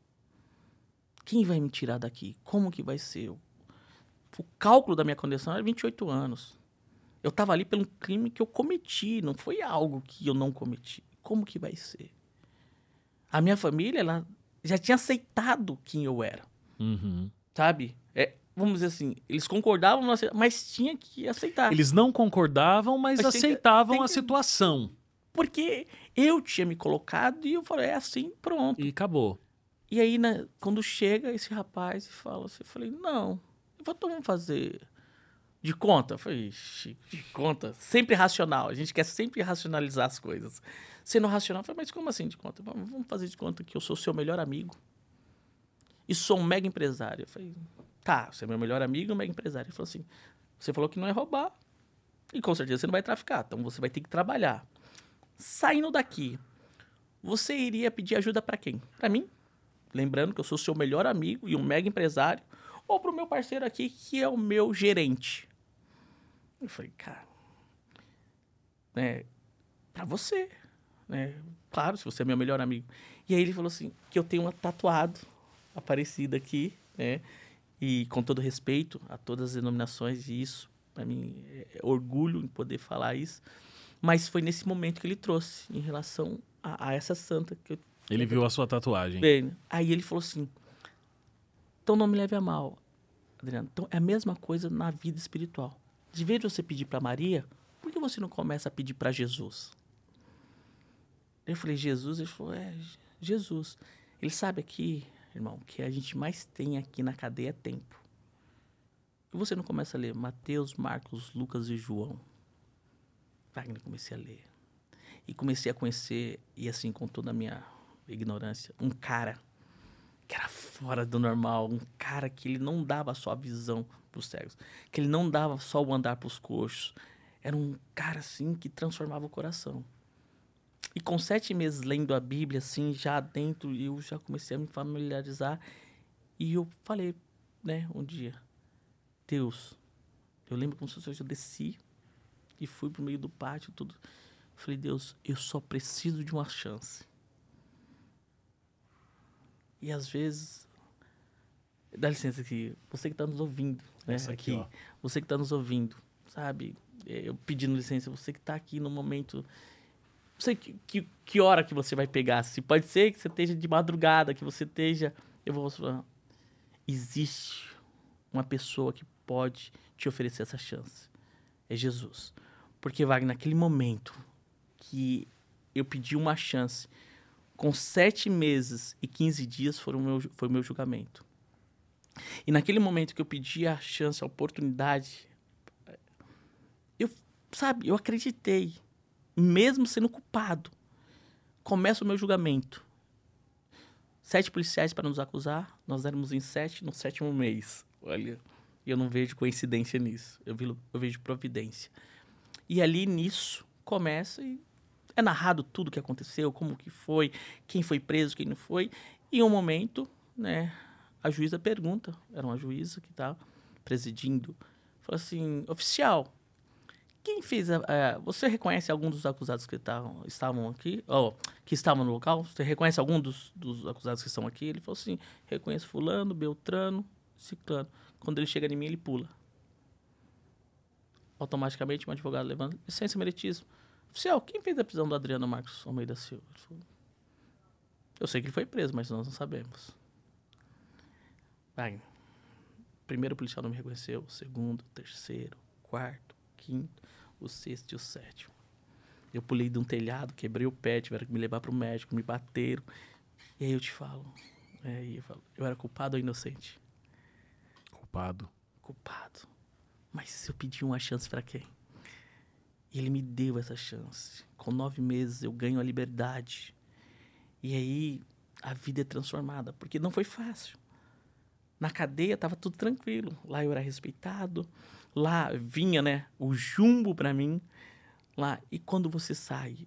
Quem vai me tirar daqui? Como que vai ser? O cálculo da minha condenação era 28 anos. Eu estava ali pelo crime que eu cometi, não foi algo que eu não cometi. Como que vai ser? A minha família, ela já tinha aceitado quem eu era, Uhum. sabe? Vamos dizer assim, eles concordavam, mas tinha que aceitar. Eles não concordavam, mas aceitavam a situação. Porque eu tinha me colocado e eu falei, é assim, pronto. E acabou. E aí, quando chega esse rapaz e fala assim, eu falei, não, vamos fazer de conta. Eu falei, ixi, de conta? Sempre racional, a gente quer sempre racionalizar as coisas. Sendo racional, eu falei, mas como assim de conta? Vamos fazer de conta que eu sou seu melhor amigo e sou um mega empresário. Eu falei, tá, você é meu melhor amigo e um mega empresário. Ele falou assim, você falou que não é roubar e com certeza você não vai traficar, então você vai ter que trabalhar. Saindo daqui, você iria pedir ajuda para quem? Para mim? Lembrando que eu sou seu melhor amigo e um mega empresário, ou pro meu parceiro aqui, que é o meu gerente. Eu falei, cara, né, pra você, né, claro, se você é meu melhor amigo. E aí ele falou assim, que eu tenho uma tatuado aparecida aqui, né, e com todo respeito a todas as denominações, e isso, pra mim, é orgulho em poder falar isso, mas foi nesse momento que ele trouxe, em relação a essa santa que eu... Ele viu a sua tatuagem. Bem, aí ele falou assim, então não me leve a mal, Adriano. Então é a mesma coisa na vida espiritual. De vez de você pedir para Maria, por que você não começa a pedir para Jesus? Eu falei, Jesus? Ele falou, Jesus. Ele sabe aqui, irmão, que a gente mais tem aqui na cadeia é tempo. E você não começa a ler Mateus, Marcos, Lucas e João? Wagner, comecei a ler. E comecei a conhecer, e assim, com toda a minha ignorância, um cara que era fora do normal, um cara que ele não dava só a visão para os cegos, que ele não dava só o andar para os coxos, era um cara assim que transformava o coração. E com 7 meses lendo a Bíblia, assim, já dentro, eu já comecei a me familiarizar, e eu falei, né, um dia, Deus, eu lembro como se eu desci e fui pro meio do pátio, tudo. Falei, Deus, eu só preciso de uma chance. E às vezes, dá licença aqui, você que está nos ouvindo, né? Essa aqui, ó. Você que está nos ouvindo, sabe? Eu pedindo licença, você que está aqui no momento, não sei que hora que você vai pegar. Se pode ser que você esteja de madrugada, que você esteja... Eu vou falar, existe uma pessoa que pode te oferecer essa chance. É Jesus. Porque, Wagner, naquele momento que eu pedi uma chance, com 7 meses e 15 dias foi o meu julgamento. E naquele momento que eu pedi a chance, a oportunidade, eu acreditei, mesmo sendo culpado. Começa o meu julgamento. 7 policiais para nos acusar, nós éramos em 7 no 7º mês. Olha, eu não vejo coincidência nisso, eu vejo providência. E ali nisso começa e é narrado tudo o que aconteceu, como que foi, quem foi preso, quem não foi. E em um momento, né, a juíza pergunta, era uma juíza que estava presidindo, falou assim, oficial, quem fez você reconhece algum dos acusados que estavam aqui, que estavam no local? Você reconhece algum dos acusados que estão aqui? Ele falou assim, reconheço fulano, beltrano, ciclano. Quando ele chega em mim, ele pula. Automaticamente, um advogado levanta, licença, meritíssimo. Oficial, quem fez a prisão do Adriano Marcos Almeida Silva? Eu sei que ele foi preso, mas nós não sabemos. Wagner, primeiro policial não me reconheceu, o segundo, o terceiro, o quarto, o quinto, o sexto e o sétimo. Eu pulei de um telhado, quebrei o pé, tiveram que me levar para o médico, me bateram. E aí eu te falo, eu era culpado ou inocente? Culpado. Culpado. Mas eu pedi uma chance para quem? E ele me deu essa chance. Com 9 meses eu ganho a liberdade. E aí a vida é transformada, porque não foi fácil. Na cadeia estava tudo tranquilo. Lá eu era respeitado. Lá vinha, né, o jumbo para mim. Lá. E quando você sai...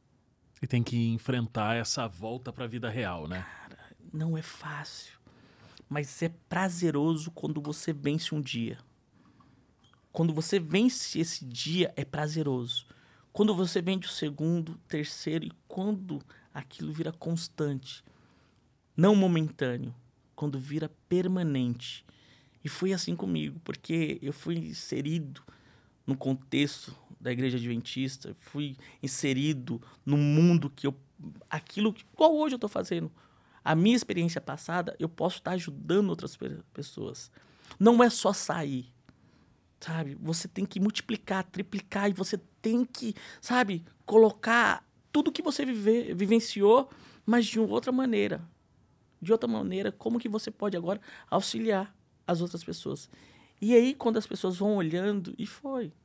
E tem que enfrentar essa volta para a vida real, né? Cara, não é fácil. Mas é prazeroso quando você vence um dia. Quando você vence esse dia, é prazeroso. Quando você vence o segundo, terceiro, e quando aquilo vira constante, não momentâneo, quando vira permanente. E foi assim comigo, porque eu fui inserido no contexto da Igreja Adventista, fui inserido no mundo que igual hoje eu estou fazendo. A minha experiência passada, eu posso estar ajudando outras pessoas. Não é só sair. Sabe? Você tem que multiplicar, triplicar, e você tem que, sabe, colocar tudo que você vivenciou, mas de outra maneira. De outra maneira, como que você pode agora auxiliar as outras pessoas? E aí, quando as pessoas vão olhando, e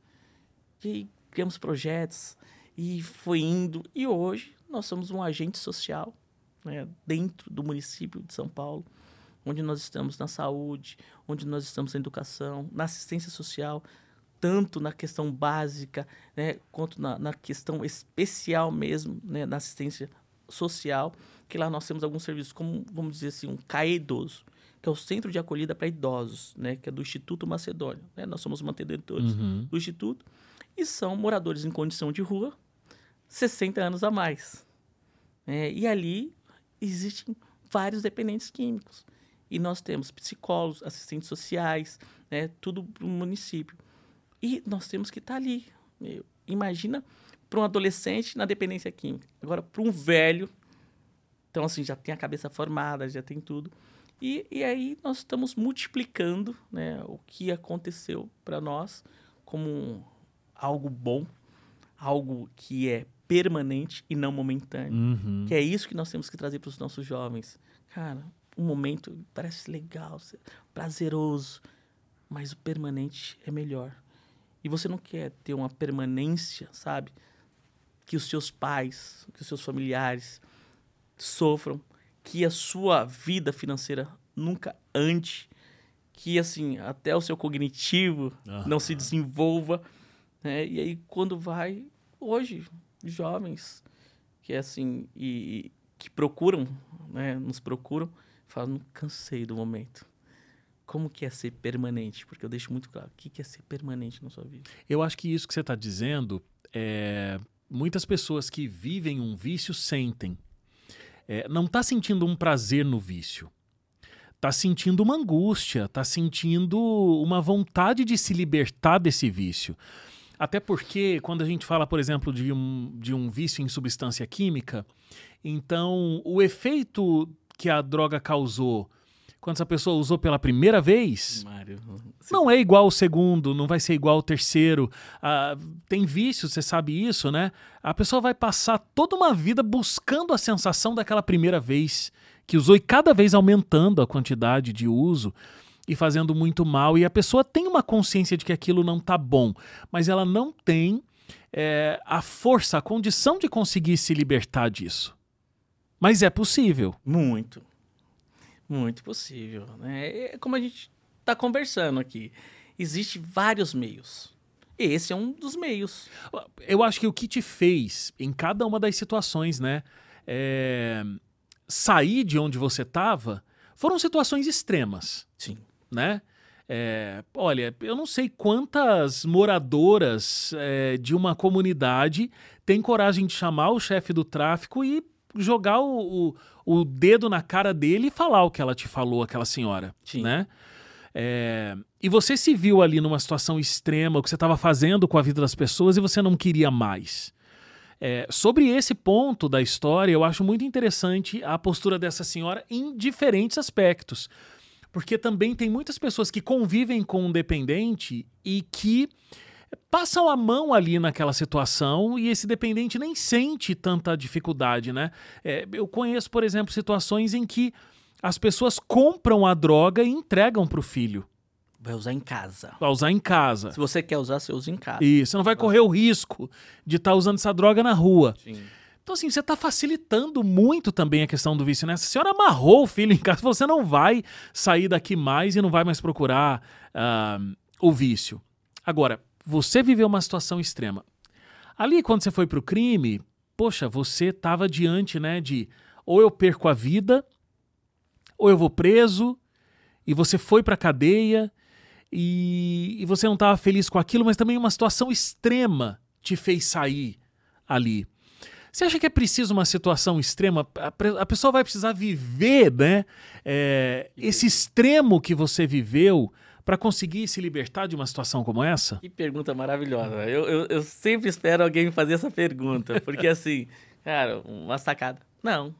aí, criamos projetos, e foi indo. E hoje, nós somos um agente social, né, dentro do município de São Paulo, onde nós estamos na saúde, onde nós estamos na educação, na assistência social, tanto na questão básica, né, quanto na questão especial mesmo, né, na assistência social, que lá nós temos alguns serviços, como, vamos dizer assim, um CAE idoso, que é o Centro de Acolhida para Idosos, né, que é do Instituto Macedônio. Né? Nós somos mantenedores do Instituto, e são moradores em condição de rua, 60 anos a mais. E ali existem vários dependentes químicos. E nós temos psicólogos, assistentes sociais, né, tudo para o município. E nós temos que estar ali. Imagina para um adolescente na dependência química. Agora, para um velho, então assim, já tem a cabeça formada, já tem tudo. E aí nós estamos multiplicando, né, o que aconteceu para nós como algo bom, algo que é permanente e não momentâneo. Que é isso que nós temos que trazer para os nossos jovens. Cara, um momento parece legal, prazeroso, mas o permanente é melhor. E você não quer ter uma permanência, sabe? Que os seus pais, que os seus familiares sofram, que a sua vida financeira nunca ande, que assim, até o seu cognitivo não se desenvolva, né? E aí quando vai, hoje, jovens que assim, e que procuram, né, nos procuram, falam, não, cansei do momento. Como que é ser permanente? Porque eu deixo muito claro, o que é ser permanente na sua vida? Eu acho que isso que você está dizendo, muitas pessoas que vivem um vício sentem. Não está sentindo um prazer no vício. Está sentindo uma angústia, está sentindo uma vontade de se libertar desse vício. Até porque, quando a gente fala, por exemplo, de um vício em substância química, então o efeito que a droga causou quando essa pessoa usou pela primeira vez, Mário, não é igual ao segundo, não vai ser igual ao terceiro. Tem vício, você sabe isso, né? A pessoa vai passar toda uma vida buscando a sensação daquela primeira vez que usou, e cada vez aumentando a quantidade de uso e fazendo muito mal. E a pessoa tem uma consciência de que aquilo não tá bom, mas ela não tem a força, a condição de conseguir se libertar disso. Mas é possível. Muito. Muito possível, né? É como a gente está conversando aqui. Existem vários meios. Esse é um dos meios. Eu acho que o que te fez, em cada uma das situações, né, sair de onde você estava, foram situações extremas. Sim. Né? Olha, eu não sei quantas moradoras de uma comunidade têm coragem de chamar o chefe do tráfico e jogar o dedo na cara dele e falar o que ela te falou, aquela senhora. Sim. Né? E você se viu ali numa situação extrema, o que você estava fazendo com a vida das pessoas, e você não queria mais. Sobre esse ponto da história, eu acho muito interessante a postura dessa senhora em diferentes aspectos. Porque também tem muitas pessoas que convivem com um dependente e que passam a mão ali naquela situação e esse dependente nem sente tanta dificuldade, né? Eu conheço, por exemplo, situações em que as pessoas compram a droga e entregam para o filho. Vai usar em casa. Vai usar em casa. Se você quer usar, você usa em casa. Isso, você não vai correr o risco de estar usando essa droga na rua. Sim. Então, assim, você está facilitando muito também a questão do vício, né? Se a senhora amarrou o filho em casa, você não vai sair daqui mais e não vai mais procurar o vício. Agora, você viveu uma situação extrema. Ali, quando você foi para o crime, poxa, você estava diante, né, de ou eu perco a vida, ou eu vou preso, e você foi para a cadeia, e você não estava feliz com aquilo, mas também uma situação extrema te fez sair ali. Você acha que é preciso uma situação extrema? A pessoa vai precisar viver, né, esse extremo que você viveu para conseguir se libertar de uma situação como essa? Que pergunta maravilhosa. Eu sempre espero alguém me fazer essa pergunta. Porque assim, cara, uma sacada. Não.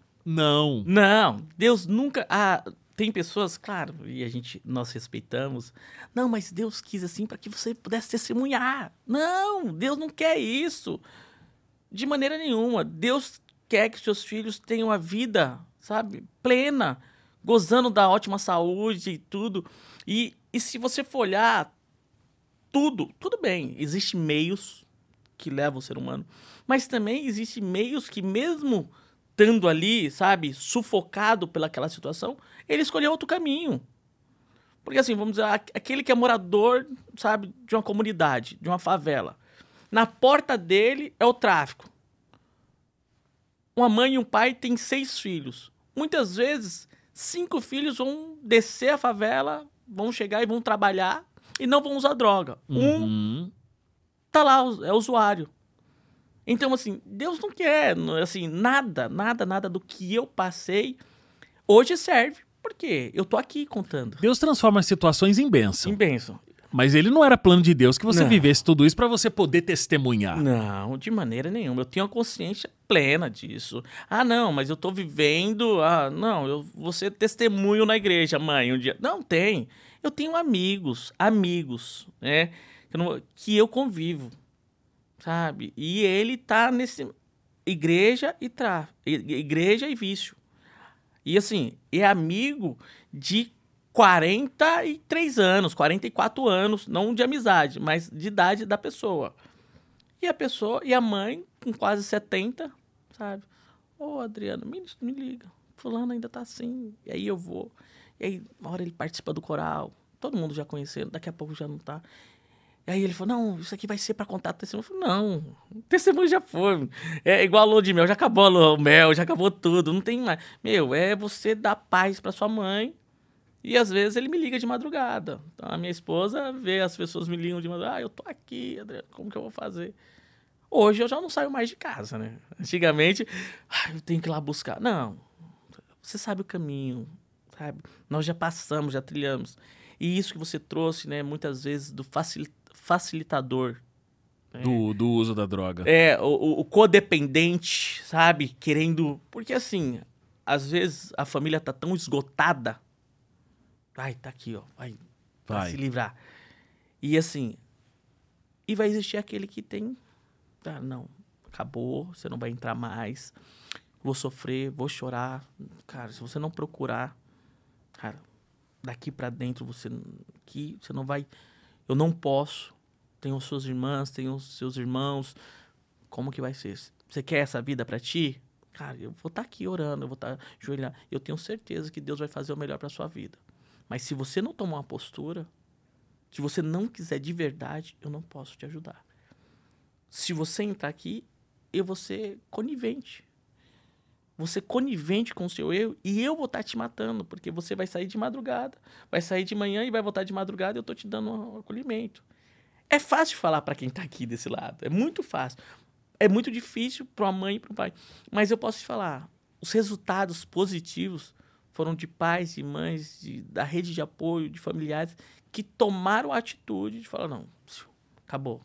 Deus nunca... tem pessoas, claro, e nós respeitamos. Não, mas Deus quis assim para que você pudesse testemunhar. Não, Deus não quer isso. De maneira nenhuma. Deus quer que seus filhos tenham a vida, sabe, plena, gozando da ótima saúde e tudo. E se você for olhar tudo bem. Existem meios que levam o ser humano, mas também existem meios que mesmo estando ali, sabe, sufocado pelaquela situação, ele escolheu outro caminho. Porque assim, vamos dizer, aquele que é morador, sabe, de uma comunidade, de uma favela, na porta dele é o tráfico. Uma mãe e um pai têm 6 filhos. Muitas vezes, 5 filhos vão descer a favela, vão chegar e vão trabalhar e não vão usar droga. Um tá lá, é usuário. Então, assim, Deus não quer, assim, nada do que eu passei hoje serve. Por quê? Eu tô aqui contando. Deus transforma as situações em bênção. Em bênção. Mas ele não era plano de Deus que você vivesse tudo isso para você poder testemunhar. Não, de maneira nenhuma. Eu tenho a consciência plena disso. Não, mas eu tô vivendo... vou ser testemunho na igreja, mãe, um dia. Não, tem. Eu tenho amigos, né? Que eu convivo, sabe? E ele tá nesse... Igreja e vício. E assim, é amigo de 43 anos, 44 anos, não de amizade, mas de idade da pessoa. E a mãe, com quase 70, sabe? Adriano, me liga. Fulano ainda tá assim. E aí eu vou. E aí, uma hora ele participa do coral. Todo mundo já conhecendo, daqui a pouco já não tá. E aí ele falou, não, isso aqui vai ser pra contar testemunho. Eu falei, não, o testemunho já foi. É igual a lua de mel, já acabou o mel, já acabou tudo, não tem mais. É você dar paz pra sua mãe. E às vezes ele me liga de madrugada. Então a minha esposa vê as pessoas me ligam de madrugada. Eu tô aqui, Adriano, como que eu vou fazer? Hoje eu já não saio mais de casa, né? Antigamente, eu tenho que ir lá buscar. Não, você sabe o caminho, sabe? Nós já passamos, já trilhamos. E isso que você trouxe, né? Muitas vezes do facilitador. Né? Do uso da droga. O codependente, sabe? Querendo... Porque assim, às vezes a família tá tão esgotada. Tá aqui, ó. Vai se livrar. E assim... E vai existir aquele que tem... não, acabou, você não vai entrar mais. Vou sofrer, vou chorar. Cara, se você não procurar... Cara, daqui pra dentro você não vai... Eu não posso. Tenho suas irmãs, tenho seus irmãos. Como que vai ser? Você quer essa vida pra ti? Cara, eu vou estar aqui orando, eu vou estar ajoelhado. Eu tenho certeza que Deus vai fazer o melhor pra sua vida. Mas se você não tomar uma postura, se você não quiser de verdade, eu não posso te ajudar. Se você entrar aqui, eu vou ser conivente. Você conivente com o seu erro e eu vou estar te matando, porque você vai sair de madrugada, vai sair de manhã e vai voltar de madrugada e eu estou te dando um acolhimento. É fácil falar para quem está aqui desse lado, é muito fácil. É muito difícil para uma mãe e para um pai. Mas eu posso te falar, os resultados positivos foram de pais e mães, da rede de apoio, de familiares, que tomaram a atitude de falar, não, acabou.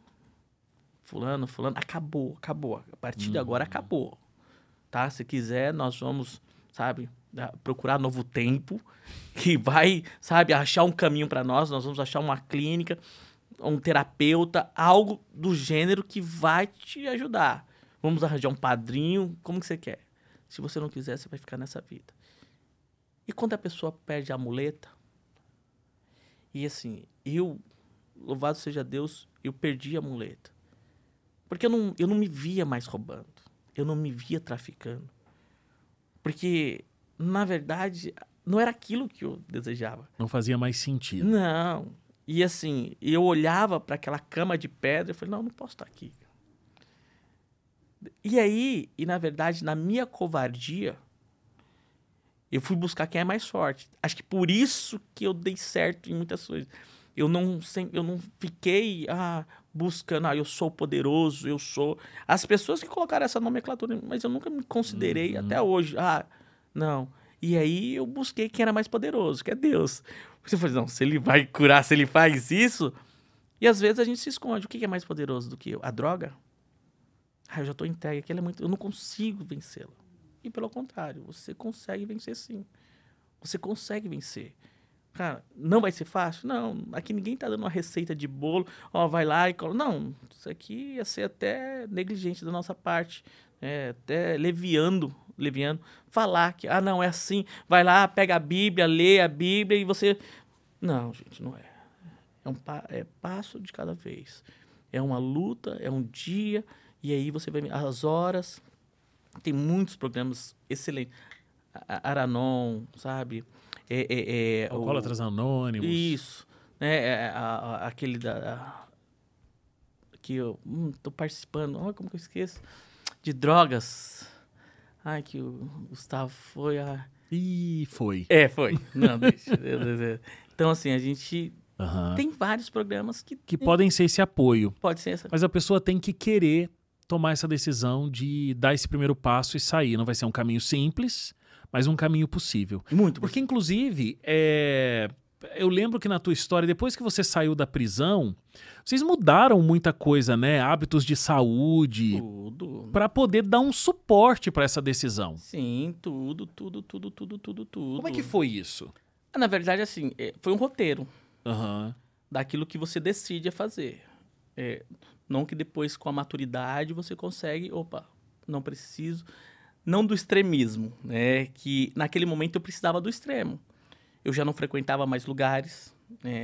Fulano, acabou. A partir de agora, acabou. Tá? Se quiser, nós vamos, sabe, procurar Novo Tempo, que vai, sabe, achar um caminho para nós vamos achar uma clínica. um terapeuta, algo do gênero que vai te ajudar. Vamos arranjar um padrinho, como que você quer? Se você não quiser, você vai ficar nessa vida. E quando a pessoa perde a muleta, e assim, louvado seja Deus, eu perdi a muleta. Porque eu não me via mais roubando. Eu não me via traficando. Porque, na verdade, não era aquilo que eu desejava. Não fazia mais sentido. Não. E assim, eu olhava para aquela cama de pedra e falei, não posso estar aqui. E aí, na verdade, na minha covardia, eu fui buscar quem é mais forte. Acho que por isso que eu dei certo em muitas coisas. Eu não fiquei buscando, eu sou poderoso, eu sou... As pessoas que colocaram essa nomenclatura, mas eu nunca me considerei até hoje. Não. E aí eu busquei quem era mais poderoso, que é Deus. Você falou, não, se ele vai curar, se ele faz isso... E às vezes a gente se esconde. O que é mais poderoso do que eu? A droga? Eu já estou entregue, eu não consigo vencê-la. E pelo contrário, você consegue vencer sim. Você consegue vencer. Cara, não vai ser fácil? Não. Aqui ninguém tá dando uma receita de bolo. Vai lá e coloca. Não, isso aqui ia ser até negligente da nossa parte. Até leviando. Falar que, não, é assim. Vai lá, pega a Bíblia, lê a Bíblia e você... Não, gente, não é. É passo de cada vez. É uma luta, é um dia... E aí você vai... As horas... Tem muitos programas excelentes. Aranon, sabe? Alcoólatras Anônimos. Isso. Né? Aquele que eu tô participando. Olha como que eu esqueço. De drogas. Que o Gustavo foi a... Foi. Foi. Não, deixa. Então, assim, a gente... Tem vários programas que podem ser esse apoio. Pode ser essa. Mas a pessoa tem que querer tomar essa decisão de dar esse primeiro passo e sair. Não vai ser um caminho simples, mas um caminho possível. Muito. Porque, inclusive, eu lembro que na tua história, depois que você saiu da prisão, vocês mudaram muita coisa, né? Hábitos de saúde. Tudo. Para poder dar um suporte para essa decisão. Sim, tudo. Como é que foi isso? Na verdade, assim, foi um roteiro. Daquilo que você decide fazer. Não que depois, com a maturidade, você consegue... não preciso... Não do extremismo, né? Que naquele momento eu precisava do extremo. Eu já não frequentava mais lugares.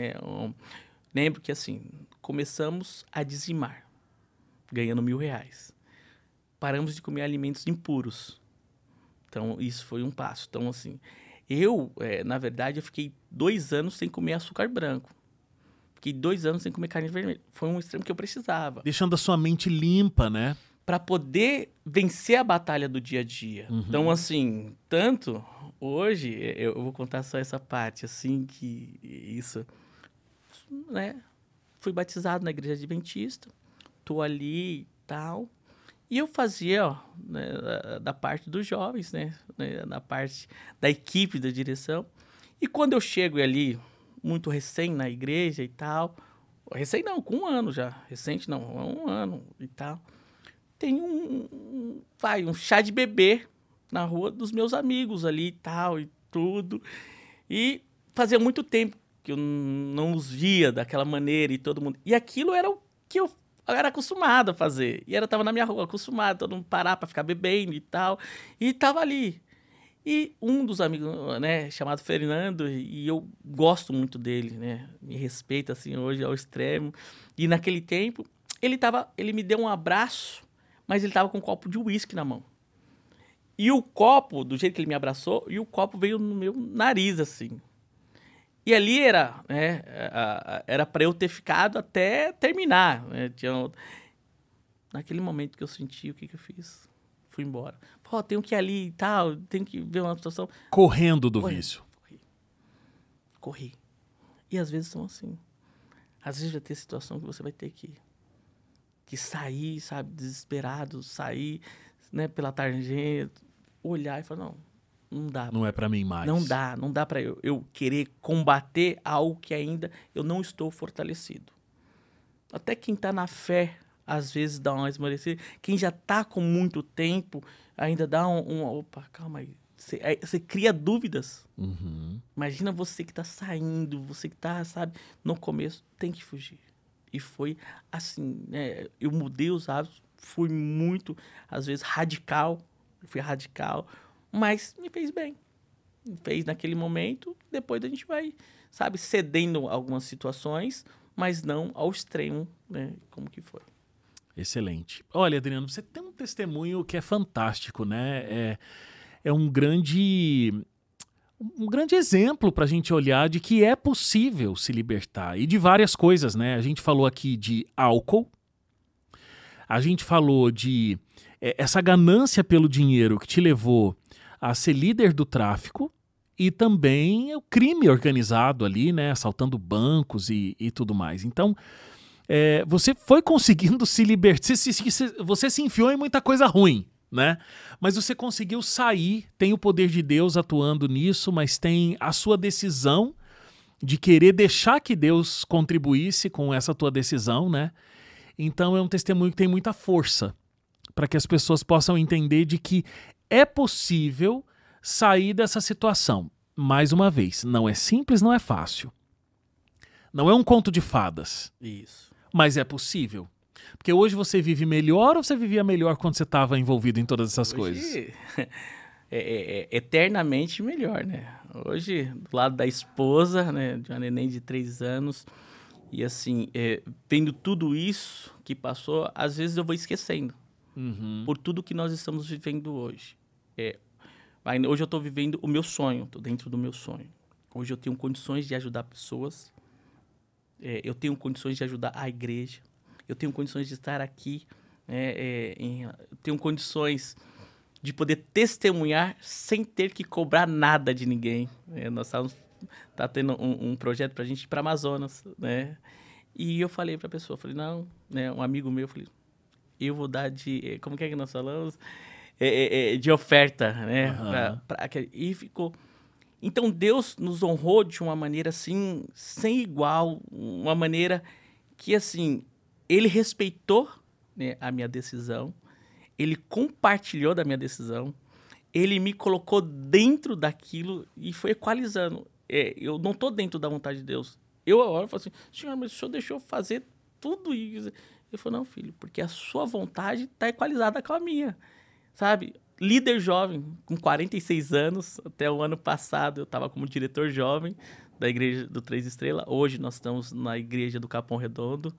Lembro que, assim, começamos a dizimar, ganhando R$1.000. Paramos de comer alimentos impuros. Então, isso foi um passo. Então, assim, na verdade, eu fiquei 2 anos sem comer açúcar branco. Fiquei 2 anos sem comer carne vermelha. Foi um extremo que eu precisava. Deixando a sua mente limpa, né? Para poder vencer a batalha do dia a dia. Então, assim, tanto hoje, eu vou contar só essa parte, assim, que isso, né? Fui batizado na igreja adventista, tô ali e tal, e eu fazia, né, da parte dos jovens, né? Na parte da equipe da direção. E quando eu chego ali, muito recém na igreja e tal, recém não, com 1 ano já, recente não, 1 ano e tal, tem um chá de bebê na rua dos meus amigos ali e tal, e tudo. E fazia muito tempo que eu não os via daquela maneira e todo mundo... E aquilo era o que eu era acostumado a fazer. E tava na minha rua, acostumado, todo mundo parar pra ficar bebendo e tal. E tava ali. E um dos amigos, né, chamado Fernando, e eu gosto muito dele, né? Me respeita, assim, hoje ao extremo. E naquele tempo, ele me deu um abraço, mas ele tava com um copo de uísque na mão. E o copo, do jeito que ele me abraçou, e o copo veio no meu nariz, assim. E ali era para eu ter ficado até terminar. Né? Naquele momento que eu senti, o que eu fiz? Fui embora. Tenho que ir ali e tal, tenho que ver uma situação. Correndo do vício. Corri. E às vezes são assim. Às vezes vai ter situação que você vai ter que sair, sabe, desesperado, sair, né, pela tangente, olhar e falar, não dá. Não é pra mim mais. Não dá pra eu querer combater algo que ainda eu não estou fortalecido. Até quem tá na fé, às vezes dá uma esmorecida. Quem já tá com muito tempo, ainda dá opa, calma aí. Você cria dúvidas. Uhum. Imagina você que tá saindo, você que tá, sabe, no começo, tem que fugir. E foi assim, né? Eu mudei os hábitos, fui muito, às vezes, radical. Fui radical, mas me fez bem. Me fez naquele momento, depois a gente vai, sabe, cedendo algumas situações, mas não ao extremo, né? Como que foi. Excelente. Olha, Adriano, você tem um testemunho que é fantástico, né? É um grande exemplo para a gente olhar de que é possível se libertar e de várias coisas, né? A gente falou aqui de álcool, a gente falou de essa ganância pelo dinheiro que te levou a ser líder do tráfico e também o crime organizado ali, né? Assaltando bancos e tudo mais. Então, você foi conseguindo se libertar, você se enfiou em muita coisa ruim, né? Mas você conseguiu sair, tem o poder de Deus atuando nisso, mas tem a sua decisão de querer deixar que Deus contribuísse com essa tua decisão, né? Então é um testemunho que tem muita força para que as pessoas possam entender de que é possível sair dessa situação. Mais uma vez, não é simples, não é fácil. Não é um conto de fadas. Isso. Mas é possível. Porque hoje você vive melhor ou você vivia melhor quando você estava envolvido em todas essas coisas? É eternamente melhor, né? Hoje, do lado da esposa, né? De uma neném de 3 anos. E assim, vendo tudo isso que passou, às vezes eu vou esquecendo. Por tudo que nós estamos vivendo hoje. Hoje eu estou vivendo o meu sonho, estou dentro do meu sonho. Hoje eu tenho condições de ajudar pessoas. Eu tenho condições de ajudar a igreja. Eu tenho condições de estar aqui. Eu tenho condições de poder testemunhar sem ter que cobrar nada de ninguém. Nós tá tendo um projeto para a gente ir para Amazonas, né? E eu falei para a pessoa, falei, não, né? Um amigo meu, falei, eu vou dar de... Como que é que nós falamos? De oferta, né? E ficou... Então, Deus nos honrou de uma maneira, assim, sem igual. Uma maneira que, assim, Ele respeitou, né, a minha decisão. Ele compartilhou da minha decisão. Ele me colocou dentro daquilo e foi equalizando. Eu não estou dentro da vontade de Deus. Eu agora falo assim, Senhor, mas o Senhor deixou fazer tudo isso. Ele falou, não, filho, porque a sua vontade está equalizada com a minha, sabe? Líder jovem, com 46 anos, até o ano passado eu estava como diretor jovem da Igreja do Três Estrelas. Hoje nós estamos na Igreja do Capão Redondo,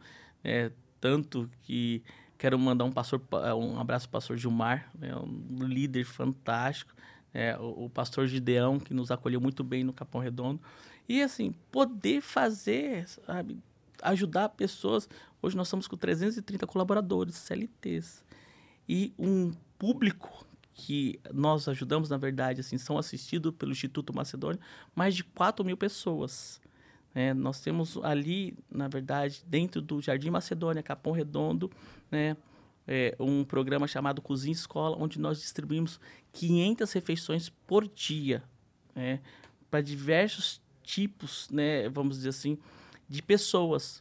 tanto que quero mandar um abraço para o pastor Gilmar, um líder fantástico, o pastor Gideão, que nos acolheu muito bem no Capão Redondo. E assim, poder fazer, sabe, ajudar pessoas. Hoje nós estamos com 330 colaboradores, CLTs, e um público que nós ajudamos, na verdade, assim, são assistidos pelo Instituto Macedônio, mais de 4.000 pessoas. Nós temos ali, na verdade, dentro do Jardim Macedônia, Capão Redondo, né, um programa chamado Cozinha Escola, onde nós distribuímos 500 refeições por dia, né, para diversos tipos, né, vamos dizer assim, de pessoas.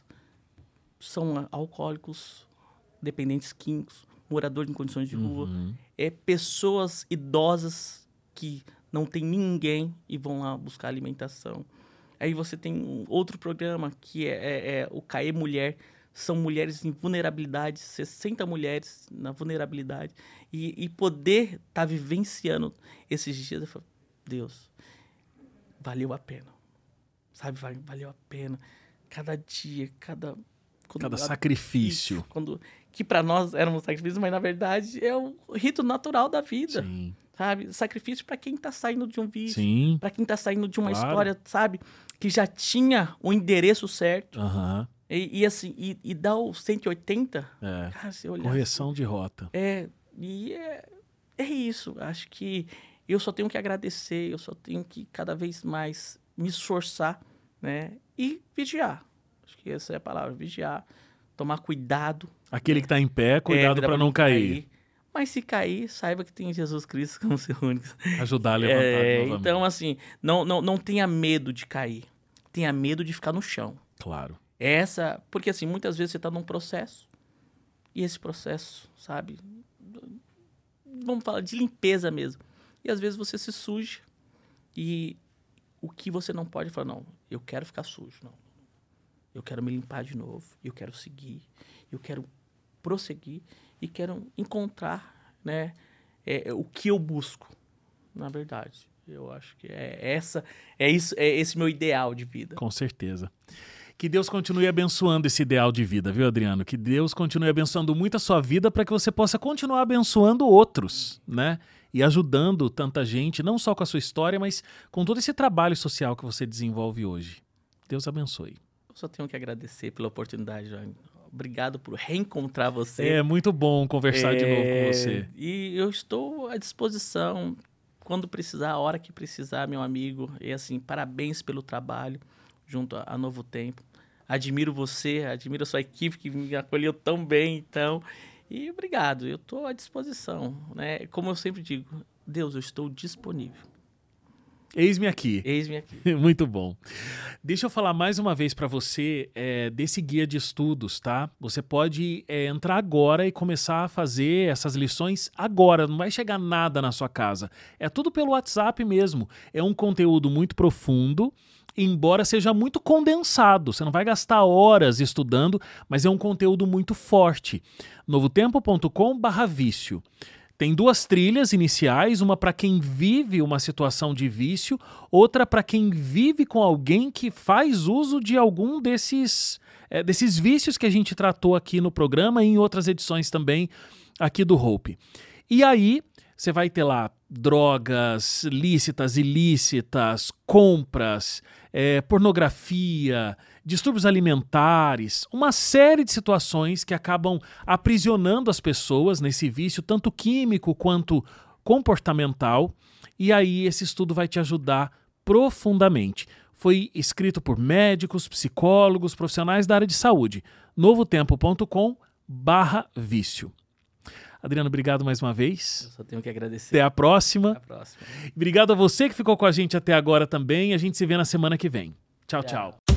São alcoólicos, dependentes químicos, moradores em condições de rua, pessoas idosas que não tem ninguém e vão lá buscar alimentação. Aí você tem um outro programa que é o CAE Mulher. São mulheres em vulnerabilidade, 60 mulheres na vulnerabilidade. E poder estar vivenciando esses dias, eu falo, Deus, valeu a pena. Sabe, valeu a pena. Cada dia, cada sacrifício. Que para nós era um sacrifício, mas na verdade é o rito natural da vida. Sim. Sabe? Sacrifício para quem tá saindo de um vício, para quem tá saindo de uma história, sabe? Que já tinha o endereço certo. E assim, e dá o 180. Cara, se olhar, correção de rota. É isso. Acho que eu só tenho que agradecer, eu só tenho que cada vez mais me esforçar, né? E vigiar. Acho que essa é a palavra, vigiar. Tomar cuidado. Aquele que está em pé, cuidado para não cair. Mas se cair, saiba que tem Jesus Cristo como seu único. Ajudar a levantar novamente. Então, assim, não tenha medo de cair. Tenha medo de ficar no chão. Claro. Porque, assim, muitas vezes você está num processo. E esse processo, sabe? Vamos falar de limpeza mesmo. E às vezes você se suja. E o que você não pode falar, não, eu quero ficar sujo, não. Eu quero me limpar de novo, eu quero seguir, eu quero prosseguir e quero encontrar, né, o que eu busco, na verdade. Eu acho que é esse meu ideal de vida. Com certeza. Que Deus continue abençoando esse ideal de vida, viu, Adriano? Que Deus continue abençoando muito a sua vida para que você possa continuar abençoando outros, né? E ajudando tanta gente, não só com a sua história, mas com todo esse trabalho social que você desenvolve hoje. Deus abençoe. Eu só tenho que agradecer pela oportunidade, João. Obrigado por reencontrar você. É muito bom conversar de novo com você. E eu estou à disposição quando precisar, a hora que precisar, meu amigo. E assim, parabéns pelo trabalho junto a Novo Tempo. Admiro você, admiro a sua equipe que me acolheu tão bem, então. E obrigado, eu estou à disposição, né? Como eu sempre digo, Deus, eu estou disponível. Eis-me aqui. Eis-me aqui. Muito bom. Deixa eu falar mais uma vez para você desse guia de estudos, tá? Você pode entrar agora e começar a fazer essas lições agora. Não vai chegar nada na sua casa. É tudo pelo WhatsApp mesmo. É um conteúdo muito profundo, embora seja muito condensado. Você não vai gastar horas estudando, mas é um conteúdo muito forte. novotempo.com/vício. Tem 2 trilhas iniciais, uma para quem vive uma situação de vício, outra para quem vive com alguém que faz uso de algum desses vícios que a gente tratou aqui no programa e em outras edições também aqui do Hope. E aí você vai ter lá drogas lícitas, ilícitas, compras, pornografia, distúrbios alimentares, uma série de situações que acabam aprisionando as pessoas nesse vício, tanto químico quanto comportamental, e aí esse estudo vai te ajudar profundamente. Foi escrito por médicos, psicólogos, profissionais da área de saúde. novotempo.com/vício. Adriano, obrigado mais uma vez. Eu só tenho que agradecer. Até a próxima. Até a próxima. Obrigado a você que ficou com a gente até agora também. A gente se vê na semana que vem. Tchau, tchau.